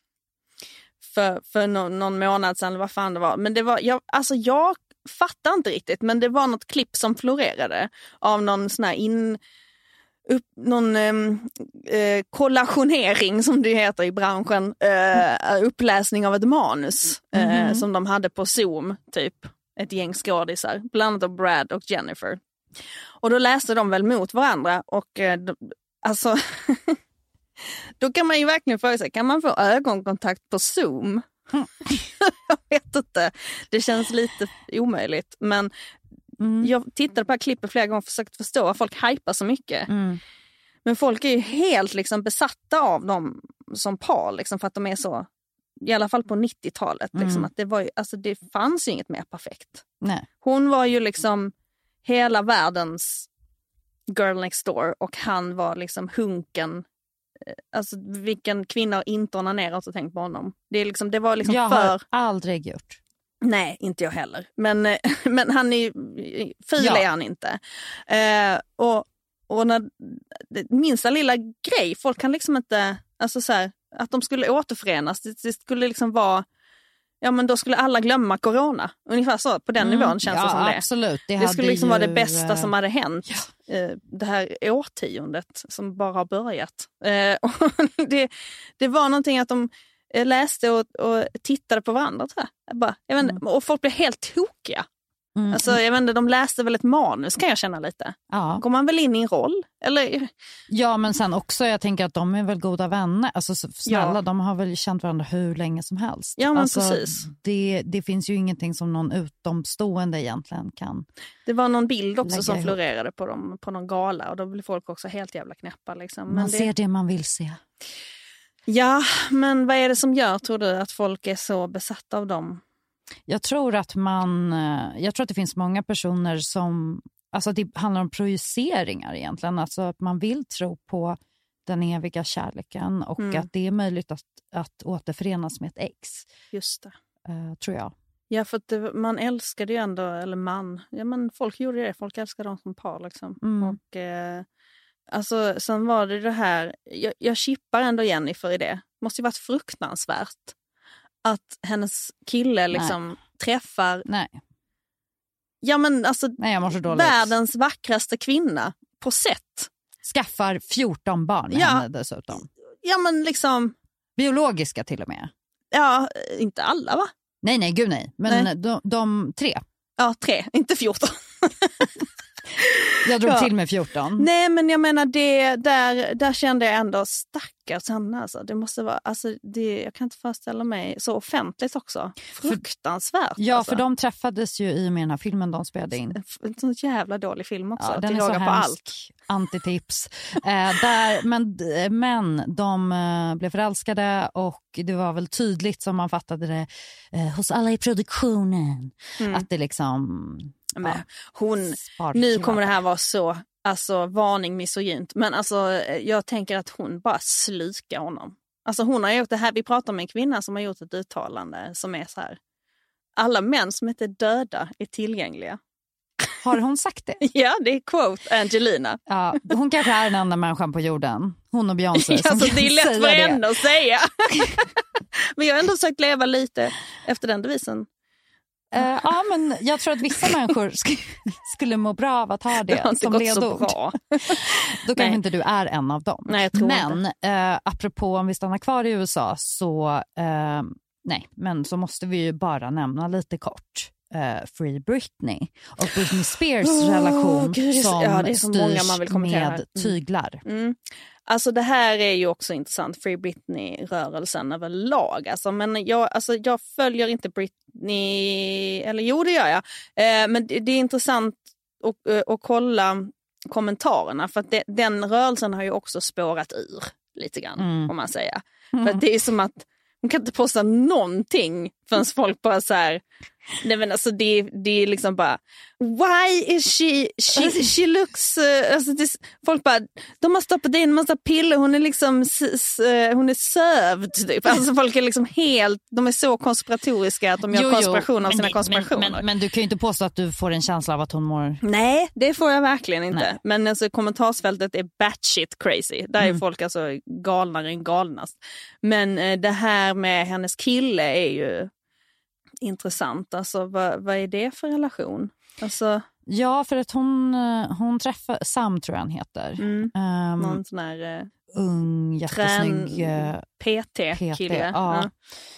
för, för någon, någon månad sedan eller vad fan det var. Men det var, jag, alltså jag fattar inte riktigt, men det var något klipp som florerade av någon sån här in... Upp, någon eh, kollationering som det heter i branschen, eh, uppläsning av ett manus eh, mm-hmm. som de hade på Zoom, typ ett gäng skådisar, bland annat av Brad och Jennifer. Och då läste de väl mot varandra och eh, de, alltså då kan man ju verkligen fråga sig, kan man få ögonkontakt på Zoom? Mm. Jag vet inte, det känns lite omöjligt, men Mm. jag tittade på det här klippet flera gånger och försökte förstå vad folk hypar så mycket. Mm. Men folk är ju helt liksom besatta av dem som par liksom, för att de är så, i alla fall på nittiotalet. Mm. Liksom, att det, var ju, alltså, det fanns ju inget mer perfekt. Nej. Hon var ju liksom hela världens girl next door och han var liksom hunken. Alltså vilken kvinna har inte onanerat och tänkt på honom. Det, är liksom, det var liksom jag för... har aldrig gjort. Nej, inte jag heller. Men, men han är ful ja. är han inte. Eh, och, och när minsta lilla grej, folk kan liksom inte, alltså så här, att de skulle återförenas, det, det skulle liksom vara, ja men då skulle alla glömma corona. Ungefär så, på den mm, nivån känns ja, det som det. Absolut. Det, det skulle liksom ju... vara det bästa som hade hänt ja. eh, det här årtiondet som bara har börjat. Eh, och det, det var någonting att de läste och, och tittade på varandra, tror jag. Jag bara, jag vet inte, mm. och folk blev helt tokiga. Mm. Alltså, jag vet inte, de läste väl ett manus, kan jag känna lite. Ja. Går man väl in i en roll? Eller? Ja, men sen också, jag tänker att de är väl goda vänner. Alltså snälla, ja. de har väl känt varandra hur länge som helst. Ja, men alltså, precis. Det, det finns ju ingenting som någon utomstående egentligen kan. Det var någon bild också som florerade på, dem, på någon gala och då blev folk också helt jävla knäppa. Liksom. Men man det... ser det man vill se. Ja, men vad är det som gör, tror du, att folk är så besatta av dem? Jag tror att man, jag tror att det finns många personer som, alltså det handlar om projiceringar egentligen, alltså att man vill tro på den eviga kärleken och mm. att det är möjligt att, att återförenas med ett ex. Just det. Uh, tror jag. Ja, för att det, man älskade ju ändå, eller man, ja men folk gjorde det, folk älskade dem som par liksom. Mm. Och eh, alltså sen var det det här, jag, jag chippar ändå Jenny för i det. Det måste ju varit fruktansvärt att hennes kille liksom Nej. träffar Nej. Ja men alltså Nej, jag mår så dåligt. Världens vackraste kvinna på sätt. Skaffar fjorton barn med ja. henne dessutom. Ja men liksom biologiska till och med. Ja, inte alla va? Nej nej gud nej, men nej. De, de tre. Ja, tre, inte fjorton. Jag drog ja. till med fjorton. Nej, men jag menar det där, där kände jag ändå stackars henne. Alltså. Det måste vara, alltså, det, jag kan inte föreställa mig så offentligt också. Fruktansvärt. För, ja, alltså. för de träffades ju i och med den här filmen de spelade in. En sån jävla dålig film också. Ja, den är så hemsk. På allt. Antitips. eh, där, men, men de eh, blev förälskade och det var väl tydligt som man fattade det eh, hos alla i produktionen. Mm. Att det liksom... Men hon, nu kommer det här vara så, alltså varning misogynt, men alltså jag tänker att hon bara slukar honom. Alltså hon har gjort det här, vi pratar med en kvinna som har gjort ett uttalande som är så här: alla män som inte är döda är tillgängliga. Har hon sagt det? Ja, det är quote Angelina. Ja, hon kanske är den enda människan på jorden. Hon och Beyoncé. Ja, alltså, det är lätt för henne att säga. Men jag har ändå försökt leva lite efter den devisen. Uh, ja, men jag tror att vissa människor sk- skulle må bra av att ha det, det som ledord. Då kanske Nej. inte du är en av dem. Nej, jag tror men inte. Uh, apropå om vi stannar kvar i U S A så uh, nej, men så måste vi ju bara nämna lite kort uh, Free Britney och Britney Spears oh, relation Gud, som ja, det är så många man vill kommentera med mm. tyglar. Mm. Alltså det här är ju också intressant, Free Britney-rörelsen överlag. Alltså, men jag, alltså, jag följer inte Britney, eller jo det gör jag. Eh, men det, det är intressant att, äh, att kolla kommentarerna. För att det, den rörelsen har ju också spårat ur lite grann, mm. om man säger. Mm. För att det är som att hon kan inte posta någonting Förrän folk bara så här, nej men alltså det, det är liksom bara, why is she, she, she looks, uh, alltså det, folk bara, de har stoppat in en massa piller, hon är liksom, s, s, hon är sövd typ. Alltså folk är liksom helt, de är så konspiratoriska att de gör jo, konspiration jo, av sina det, konspirationer. Men, men, men du kan ju inte påstå att du får en känsla av att hon mår... Nej, det får jag verkligen inte. Nej. Men alltså kommentarsfältet är batshit crazy. Där är mm. folk alltså galnare än galnast. Men eh, det här med hennes kille är ju intressant. Alltså vad, vad är det för relation? Alltså... Ja, för att hon, hon träffar, Sam tror jag han heter. Mm. Um, Någon sån här... Eh, ung, jättesnygg... Trän, P T-kille. Ja.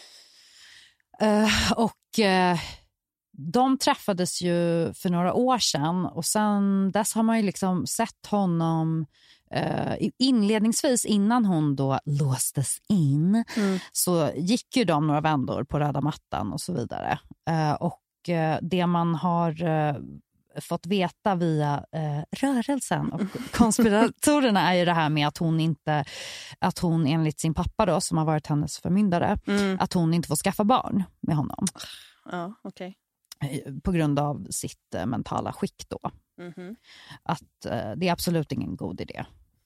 Ja. Uh, och uh, de träffades ju för några år sedan. Och sen dess har man ju liksom sett honom... Uh, inledningsvis innan hon då låstes in mm. så gick ju de några vändor på röda mattan och så vidare. Uh, och uh, det man har uh, fått veta via uh, rörelsen och konspiratorerna är ju det här med att hon inte, att hon enligt sin pappa då som har varit hennes förmyndare, mm. att hon inte får skaffa barn med honom. Ja, okej. Okay. På grund av sitt uh, mentala skick då. Mm-hmm. Att uh, det är absolut ingen god idé.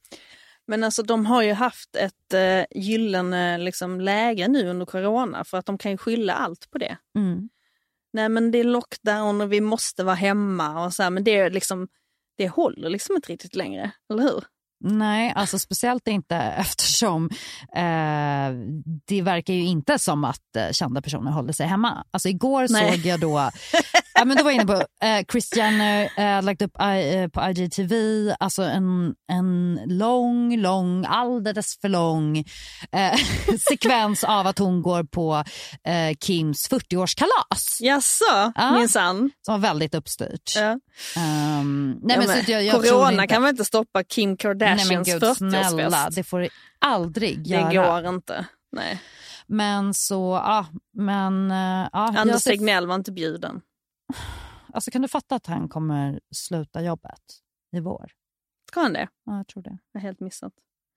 Men alltså de har ju haft ett uh, gyllene liksom, läge nu under corona för att de kan ju skylla allt på det. Mm. Nej men det är lockdown och vi måste vara hemma och så här, men det är liksom det håller liksom inte riktigt längre, eller hur? Nej, alltså speciellt inte eftersom eh, det verkar ju inte som att eh, kända personer håller sig hemma. Alltså igår Nej. såg jag då, ja men då var jag inne på eh, Kris Jenner eh, lagt upp eh, på I G T V, alltså en, en lång, lång, alldeles för lång eh, sekvens av att hon går på eh, Kims fyrtioårskalas. Jaså, ja, minsann. Som var väldigt uppstyrt. Ja. Um, nej, ja, men men, så jag, jag corona inte... kan väl inte stoppa Kim Kardashians Nej, men gud, fyrtioårsfest? Snälla, det får det aldrig göra. Det går inte, nej. Men så, ja, men... Ja, Anders Tegnell var inte bjuden. Alltså kan du fatta att han kommer sluta jobbet i vår? Ska han det? Ja, jag tror det. Jag har helt missat.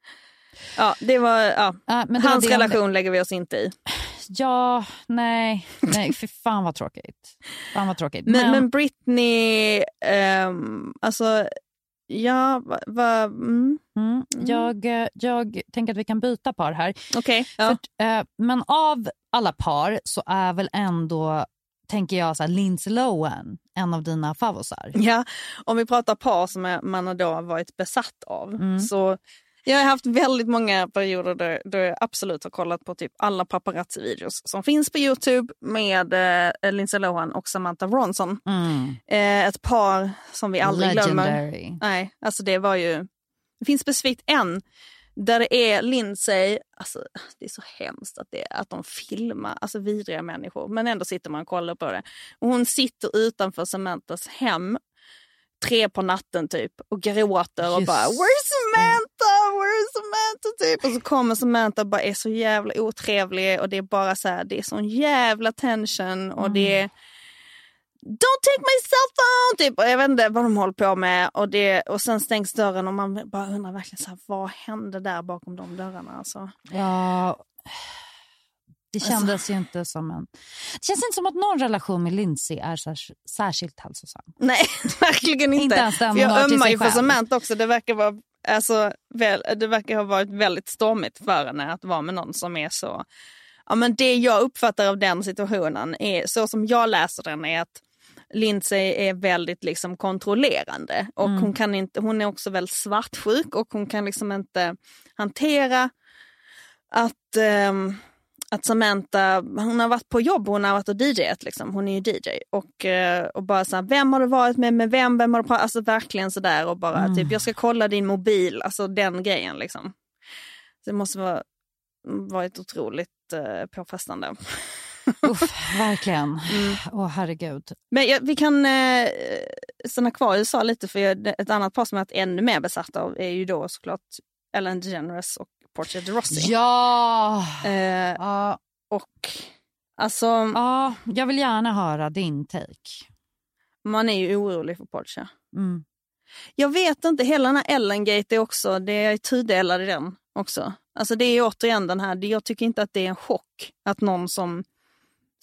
Ja, det var... Ja. Ja, men det hans var det relation om... lägger vi oss inte i. Ja, nej. Nej, för fan vad tråkigt. Fan vad tråkigt. Men, men... men Britney... Um, alltså... Ja, va, va, mm. Mm. Jag, jag tänker att vi kan byta par här. Okej. Okay, ja. eh, men av alla par så är väl ändå, tänker jag, så här, Lindsay Lohan en av dina favosar. Ja, om vi pratar par som man har då varit besatt av. Mm. Så jag har haft väldigt många perioder där, där jag absolut har kollat på typ alla paparazzi-videos som finns på YouTube med eh, Lindsay Lohan och Samantha Ronson. Mm. Eh, ett par som vi aldrig Legendary. glömmer. Nej, alltså det var ju... Det finns specifikt en där det är Lindsay... Alltså det är så hemskt att, det, att de filmar alltså vidriga människor. Men ändå sitter man och kollar på det. Och hon sitter utanför Samanthas hem tre på natten typ och gråter och Just. bara Where's Samantha? Where's Samantha? Typ. Och så kommer Samantha och bara är så jävla otrevlig och det är bara så här, det är sån jävla tension och mm. det är Don't take my cell phone! Typ. Och jag vet inte vad de håller på med och, det, och sen stängs dörren och man bara undrar verkligen så här, vad hände där bakom de dörrarna alltså? Ja, det kändes alltså, ju inte som en... Det känns inte som att någon relation med Lindsay är sär, särskilt hälsosam. Nej, verkligen inte. Inte ens den för jag ömmar ju för själv. Samantha också. Det verkar, vara, alltså, väl, det verkar ha varit väldigt stormigt för henne att vara med någon som är så... Ja, men det jag uppfattar av den situationen är, så som jag läser den, är att Lindsay är väldigt liksom kontrollerande och mm. hon kan inte, hon är också väldigt svartsjuk och hon kan liksom inte hantera att... Um, att Samantha, hon har varit på jobb, hon har varit och D J:at liksom, hon är ju D J och, och bara så här, vem har du varit med, med vem, vem har du pratat, alltså verkligen sådär och bara mm. typ, jag ska kolla din mobil, alltså den grejen liksom. Det måste vara varit otroligt uh, påfrestande. Uff, verkligen. Mm. Åh oh, herregud. Men ja, vi kan uh, stanna kvar i U S A lite, för jag, ett annat par som jag är ännu mer besatt av är ju då såklart Ellen DeGeneres och Portia de Rossi. Ja! Eh, ja. Och alltså... Ja, jag vill gärna höra din take. Man är ju orolig för Portia. Mm. Jag vet inte, hela den här Ellen-gate är också, det är tudelad i den också. Alltså det är återigen den här, jag tycker inte att det är en chock att någon som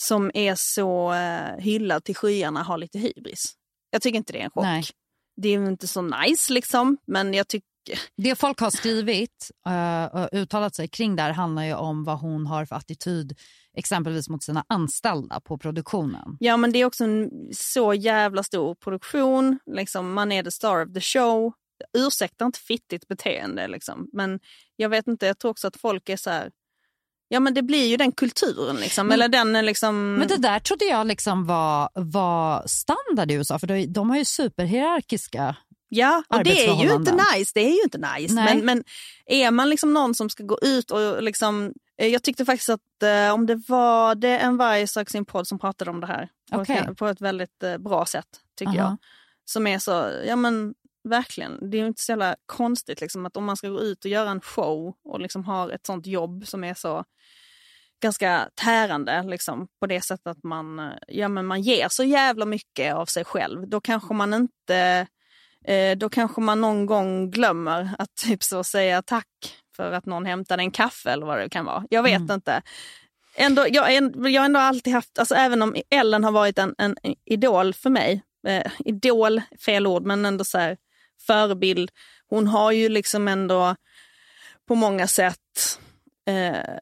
som är så uh, hyllad till skyarna har lite hybris. Jag tycker inte det är en chock. Nej. Det är ju inte så nice liksom, men jag tycker... Det folk har skrivit uh, och uttalat sig kring där handlar ju om vad hon har för attityd exempelvis mot sina anställda på produktionen. Ja, men det är också en så jävla stor produktion. Liksom, man är the star of the show. Ursäkta inte fittigt beteende liksom. Men jag vet inte, jag tror också att folk är så här... Ja, men det blir ju den kulturen liksom. Men, eller den liksom... Men det där trodde jag liksom var, var standard i U S A. För de, de har ju superhierarkiska... Ja, och det är ju inte nice. Det är ju inte nice. Men, men är man liksom någon som ska gå ut och liksom... Jag tyckte faktiskt att eh, om det var det en varje sak sin podd som pratade om det här. På, okay. ett, på ett väldigt eh, bra sätt, tycker uh-huh. jag. Som är så, ja men verkligen. Det är ju inte så jävla konstigt liksom, att om man ska gå ut och göra en show och liksom har ett sånt jobb som är så ganska tärande liksom, på det sättet att man, ja, men man ger så jävla mycket av sig själv. Då kanske man inte... Då kanske man någon gång glömmer att typ så säga tack för att någon hämtade en kaffe eller vad det kan vara. Jag vet mm. inte. Ändå, jag, jag har ändå alltid haft, alltså även om Ellen har varit en, en idol för mig, eh, idol, fel ord, men ändå så här förebild. Hon har ju liksom ändå på många sätt eh,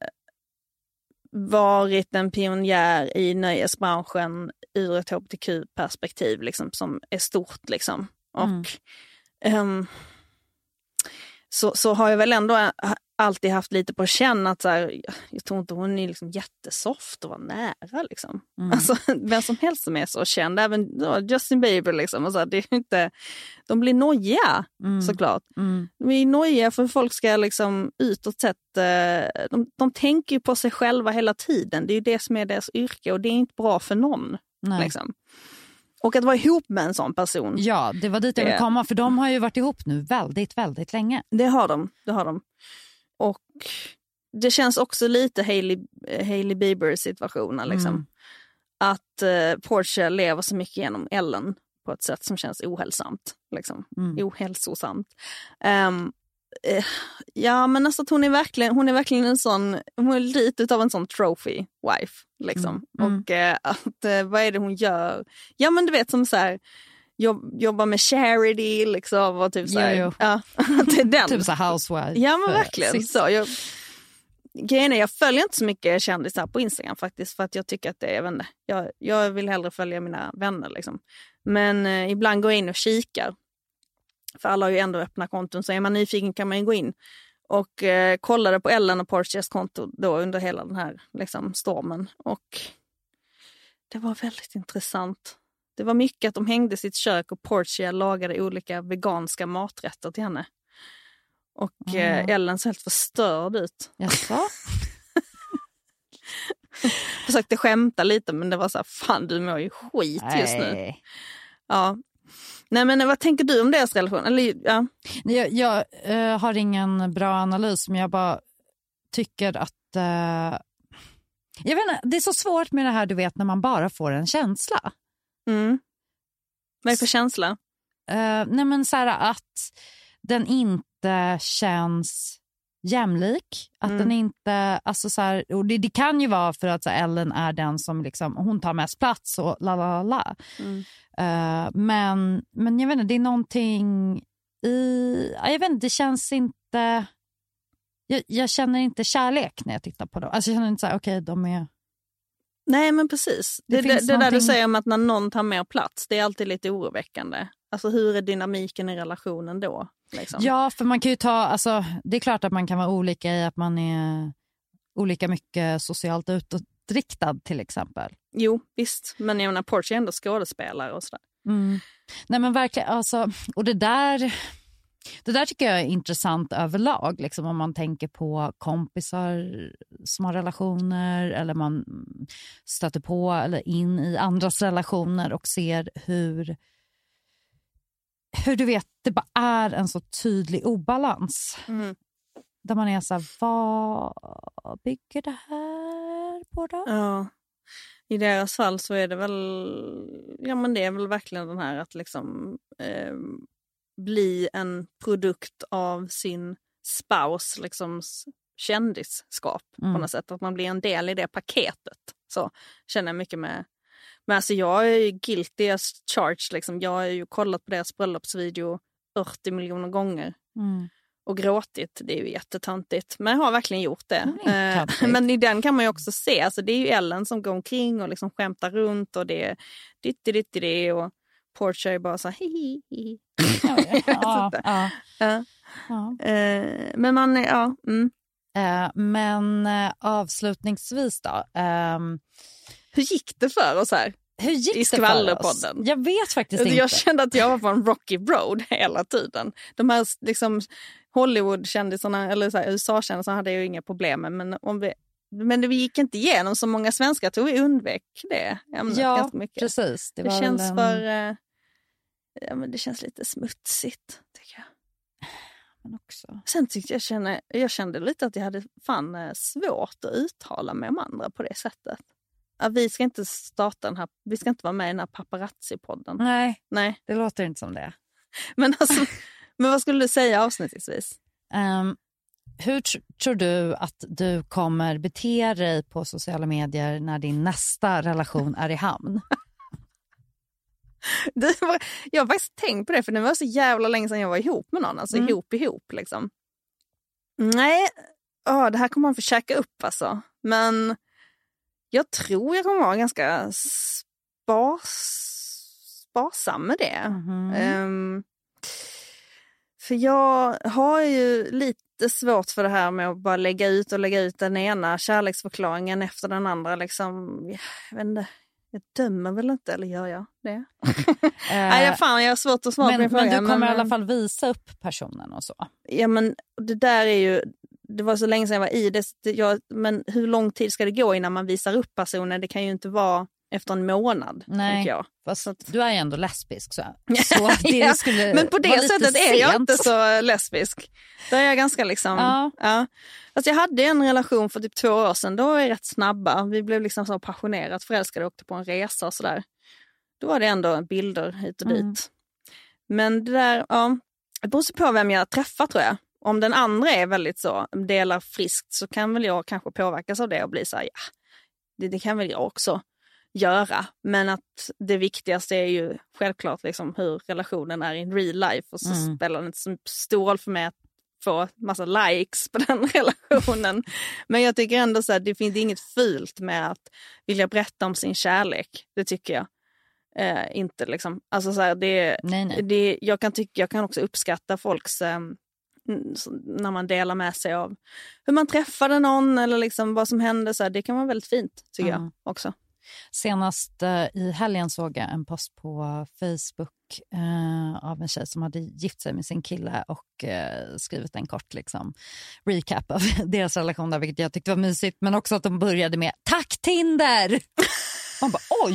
varit en pionjär i nöjesbranschen ur ett H B T Q-perspektiv liksom, som är stort liksom. Och mm. um, så, så har jag väl ändå alltid haft lite på känn att så här, jag tror inte hon är liksom jättesoft och var nära liksom. Mm. Alltså vem som helst som är så känd, även då, Justin Bieber liksom, och så här, det är inte, de blir nojiga mm. såklart. Mm. De är nojiga för folk ska liksom utåt sett, de, de tänker ju på sig själva hela tiden. Det är ju det som är deras yrke och det är inte bra för någon. Nej. Liksom. Och att vara ihop med en sån person. Ja, det var dit jag vill komma. För de har ju varit ihop nu väldigt, väldigt länge. Det har de, det har de. Och det känns också lite Hailey, Hailey Bieber-situationen. Liksom. Mm. Att uh, Portia lever så mycket genom Ellen på ett sätt som känns ohälsamt. Liksom. Mm. Ohälsosamt. Um, uh, ja, men alltså att hon är verkligen, hon är verkligen en sån, hon är lite av en sån trophy wife. Liksom. Mm. Och uh, att, uh, vad är det hon gör? Ja, men du vet som så här, jobb, jobba med charity liksom, och typ så här, jo, jo. Ja, det är den. Typ så housewife. Ja, men verkligen. Så, jag, grejen är, jag följer inte så mycket kändisar på Instagram faktiskt, för att jag tycker att det är, jag vet inte, jag, jag vill hellre följa mina vänner liksom. Men uh, ibland går jag in och kikar. För alla har ju ändå öppna konton, så är man nyfiken kan man ju gå in. Och eh, kollade på Ellen och Portias konto då under hela den här liksom, stormen. Och det var väldigt intressant. Det var mycket att de hängde sitt kök och Portia lagade olika veganska maträtter till henne. Och mm. eh, Ellen så helt förstörd ut. Jaså? Försökte skämta lite, men det var så här, fan du mår ju skit just nu. Nej. Ja. Nej, men vad tänker du om deras relation? Eller, ja. Jag, jag äh, har ingen bra analys, men jag bara tycker att äh, jag vet inte, det är så svårt med det här, du vet, när man bara får en känsla. Mm. Vad är det för känsla? Äh, nej men så här, att den inte känns jämlik, att mm. den inte, alltså så här, och det, det kan ju vara för att så här, Ellen är den som liksom, hon tar mest plats och la la la. Mm. Uh, men, men jag vet inte, det är någonting i, jag vet inte, det känns inte, jag, jag känner inte kärlek när jag tittar på dem. Alltså jag känner inte så här, okej, okay, de är... Nej, men precis. Det, det, det, det någonting... där du säger om att när någon tar mer plats, det är alltid lite oroväckande. Alltså hur är dynamiken i relationen då? Liksom? Ja, för man kan ju ta, alltså det är klart att man kan vara olika i att man är olika mycket socialt utåtriktad till exempel. Jo, visst. Men jag menar, Portia är ändå skådespelare och sådär. Mm. Nej men verkligen, alltså, och det där det där tycker jag är intressant överlag, liksom om man tänker på kompisar som har relationer eller man stöter på eller in i andras relationer och ser hur hur du vet, det bara är en så tydlig obalans. Mm. Där man är så här, vad bygger det här på då? Ja. I deras fall så är det väl, ja men det är väl verkligen den här att liksom eh, bli en produkt av sin spouse, liksom kändisskap mm. på något sätt. Att man blir en del i det paketet Så känner jag mycket med. Men alltså jag är ju guilty as charged liksom. Jag har ju kollat på deras bröllopsvideo fyrtio miljoner gånger. Mm. Och gråtit, det är ju jättetöntigt. Men jag har verkligen gjort det. Mm, eh, men i den kan man ju också se, alltså det är ju Ellen som går omkring och liksom skämtar runt och det är ditti ditti det och Portia är bara så här hi hi. Ja, ja, ja. Ja. Ja. Eh, men man, ja. Mm. Eh, men eh, avslutningsvis då. ehm, Hur gick det för oss här? Hur gick I det för skvallerpodden? oss? Jag vet faktiskt Alltså, inte. jag kände att jag var på en rocky road hela tiden. De här liksom Hollywood-kändisarna eller så här, U S A-kändisarna hade jag ju inga problem med. Men, om vi, men vi gick inte igenom så många svenskar. Jag tror vi undvek det. Ja, ganska mycket. precis. Det, det var känns en... för... Eh, ja, men det känns lite smutsigt, tycker jag. Men också. Sen tyckte jag, kände, jag kände lite att jag hade fan eh, svårt att uttala mig om andra på det sättet. Ja, vi ska inte starta den här, vi ska inte vara med i den här paparazzi-podden. Nej, Nej, det låter inte som det. Men, alltså, men vad skulle du säga avsnittningsvis? Um, hur tr- tror du att du kommer bete dig på sociala medier när din nästa relation är i hamn? Det var, jag har faktiskt tänkt på det, för det var så jävla länge sedan jag var ihop med någon. Alltså mm. ihop, ihop liksom. Nej, oh, det här kommer man få käka upp alltså. Men jag tror jag kommer vara ganska spars, sparsam med det. Mm-hmm. Um, för jag har ju lite svårt för det här med att bara lägga ut och lägga ut den ena kärleksförklaringen efter den andra. Liksom, jag vet inte. Jag dömer väl inte, eller gör jag det? Uh, Nej, jag, fan, jag har svårt att svara men, på din fråga. Men du kommer men, i alla fall visa upp personen och så. Ja, men det där är ju... Det var så länge sedan jag var i det. Jag, men hur lång tid ska det gå innan man visar upp personen? Det kan ju inte vara efter en månad. Nej, jag. fast att... du är ju ändå lesbisk. Så, så det ja, skulle men på det sättet är jag inte så lesbisk. Då är jag ganska liksom... Ja. Ja. Alltså jag hade en relation för typ två år sedan. Då var vi rätt snabba. Vi blev liksom så passionerat förälskade och åkte på en resa och sådär. Då var det ändå bilder hit och dit. Mm. Men det där, ja... Det beror på vem jag träffar, tror jag. Om den andra är väldigt så, delar friskt, så kan väl jag kanske påverkas av det och bli så här, ja, det, det kan väl jag också göra. Men att det viktigaste är ju självklart liksom hur relationen är in real life. Och så mm. spelar det inte så stor roll för mig att få massa likes på den relationen. Men jag tycker ändå så här, det finns inget fult med att vilja berätta om sin kärlek. Det tycker jag. Eh, inte liksom, alltså så här, det, nej, nej. det jag kan tycka, jag kan också uppskatta folks eh, när man delar med sig av hur man träffade någon eller liksom vad som hände, så här, det kan vara väldigt fint tycker mm. jag också. Senast eh, i helgen såg jag en post på Facebook eh, av en tjej som hade gift sig med sin kille och eh, skrivit en kort liksom, recap av deras relation där, vilket jag tyckte var mysigt, men också att de började med tack Tinder! Man bara oj!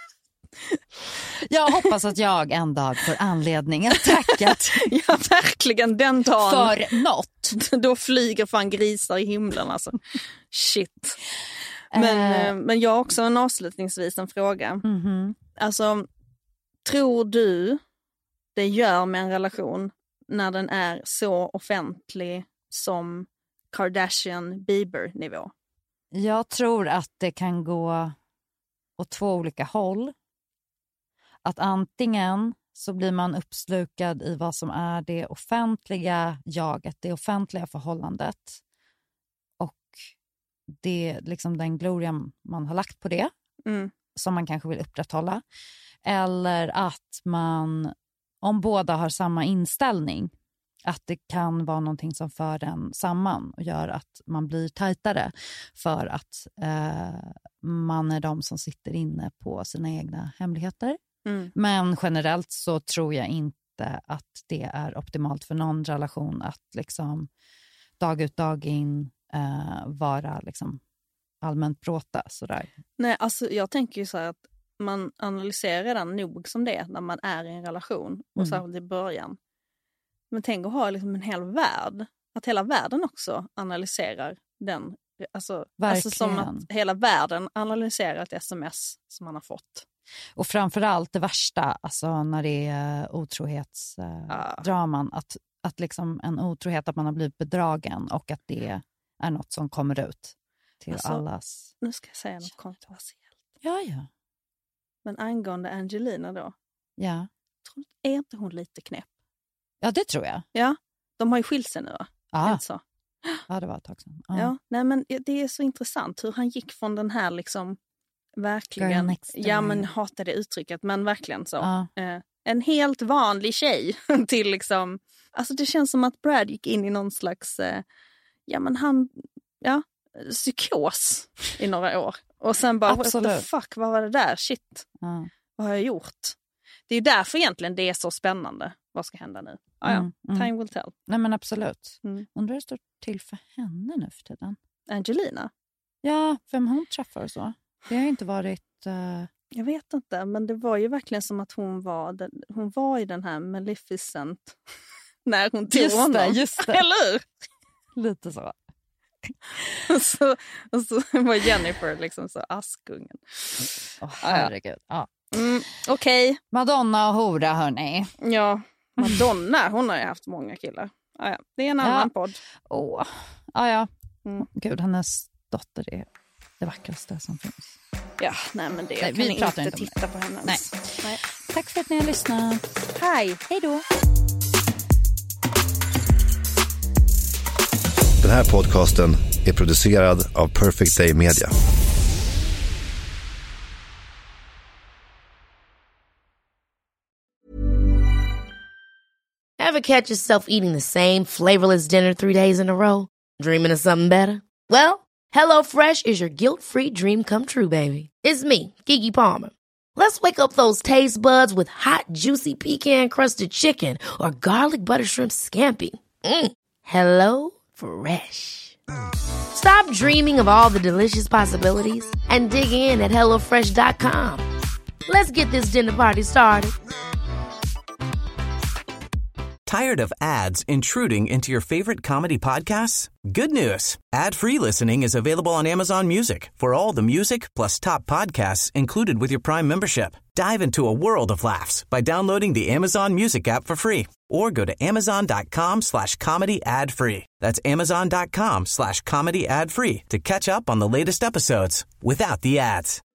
Jag hoppas att jag en dag får anledning att tacka ja, verkligen den dagen för något. Då flyger fan grisar i himlen alltså. Shit. Men, uh, men jag har också en avslutningsvis en fråga. Mm-hmm. Alltså, tror du det gör med en relation när den är så offentlig som Kardashian-Bieber-nivå? Jag tror att det kan gå åt två olika håll. Att antingen så blir man uppslukad i vad som är det offentliga jaget, det offentliga förhållandet. Och det liksom den gloria man har lagt på det. Mm. Som man kanske vill upprätthålla. Eller att man, om båda har samma inställning, att det kan vara någonting som för den samman och gör att man blir tajtare för att eh, man är de som sitter inne på sina egna hemligheter. Mm. Men generellt så tror jag inte att det är optimalt för någon relation att liksom dag ut dag in eh, vara liksom allmänt bråta sådär. Nej, alltså jag tänker ju så här att man analyserar redan nog som det när man är i en relation och Mm. särskilt i början. Men tänk att ha liksom en hel värld, att hela världen också analyserar den. Alltså, alltså som att hela världen analyserar ett sms som man har fått. Och framförallt det värsta, alltså när det är otrohetsdraman, ah. att, att liksom en otrohet, att man har blivit bedragen och att det är något som kommer ut. till alltså, allas... Nu ska jag säga något kontroversiellt. Ja, ja. Men angående Angelina då. Ja. Tror, är inte hon lite knäpp? Ja, det tror jag. Ja, de har ju skilt sig nu va? Ja. Så. Ja, det var ett tag sedan. Ja. Ja, nej men det är så intressant hur han gick från den här liksom verkligen, ja men hatade uttrycket, men verkligen så. Ja. Eh, en helt vanlig tjej till liksom, alltså det känns som att Brad gick in i någon slags, eh, ja men han, ja, psykos i några år. Och sen bara, Absolut. what the fuck, vad var det där? Shit, Ja. vad har jag gjort? Det är därför egentligen det är så spännande. Vad ska hända nu? Ah, ja, Mm, mm. time will tell. Nej, men absolut. Mm. Undrar hur det står till för henne nu för tiden. Angelina? Ja, vem hon träffar och så. Det har inte varit... Uh... Jag vet inte, men det var ju verkligen som att hon var, den, hon var i den här Maleficent när hon tog just honom. det, just det. Eller hur? Lite så. och, så, och så var Jennifer liksom så askungen. Åh, oh, herregud. Ja. Mm, Okej. Okay. Madonna och hora, hörni. Ja, Madonna, hon har ju haft många killar. Ah, ja. Det är en annan ja. podd. Åh, oh. ah, ja. Mm. Gud, hennes dotter är det vackraste som finns. Ja, nej men det nej, jag vi kan pratar inte inte titta det. på henne. Nej. nej. Tack för att ni har lyssnat. Hej. Hej då. Den här podcasten är producerad av Perfect Day Media. Ever catch yourself eating the same flavorless dinner three days in a row? Dreaming of something better? Well, HelloFresh is your guilt-free dream come true, baby. It's me, Keke Palmer. Let's wake up those taste buds with hot, juicy pecan-crusted chicken or garlic butter shrimp scampi. Mm. Hello Fresh. Stop dreaming of all the delicious possibilities and dig in at hello fresh dot com. Let's get this dinner party started. Tired of ads intruding into your favorite comedy podcasts? Good news. Ad-free listening is available on Amazon Music for all the music plus top podcasts included with your Prime membership. Dive into a world of laughs by downloading the Amazon Music app for free or go to amazon.com slash comedy ad free. That's amazon.com slash comedy ad free to catch up on the latest episodes without the ads.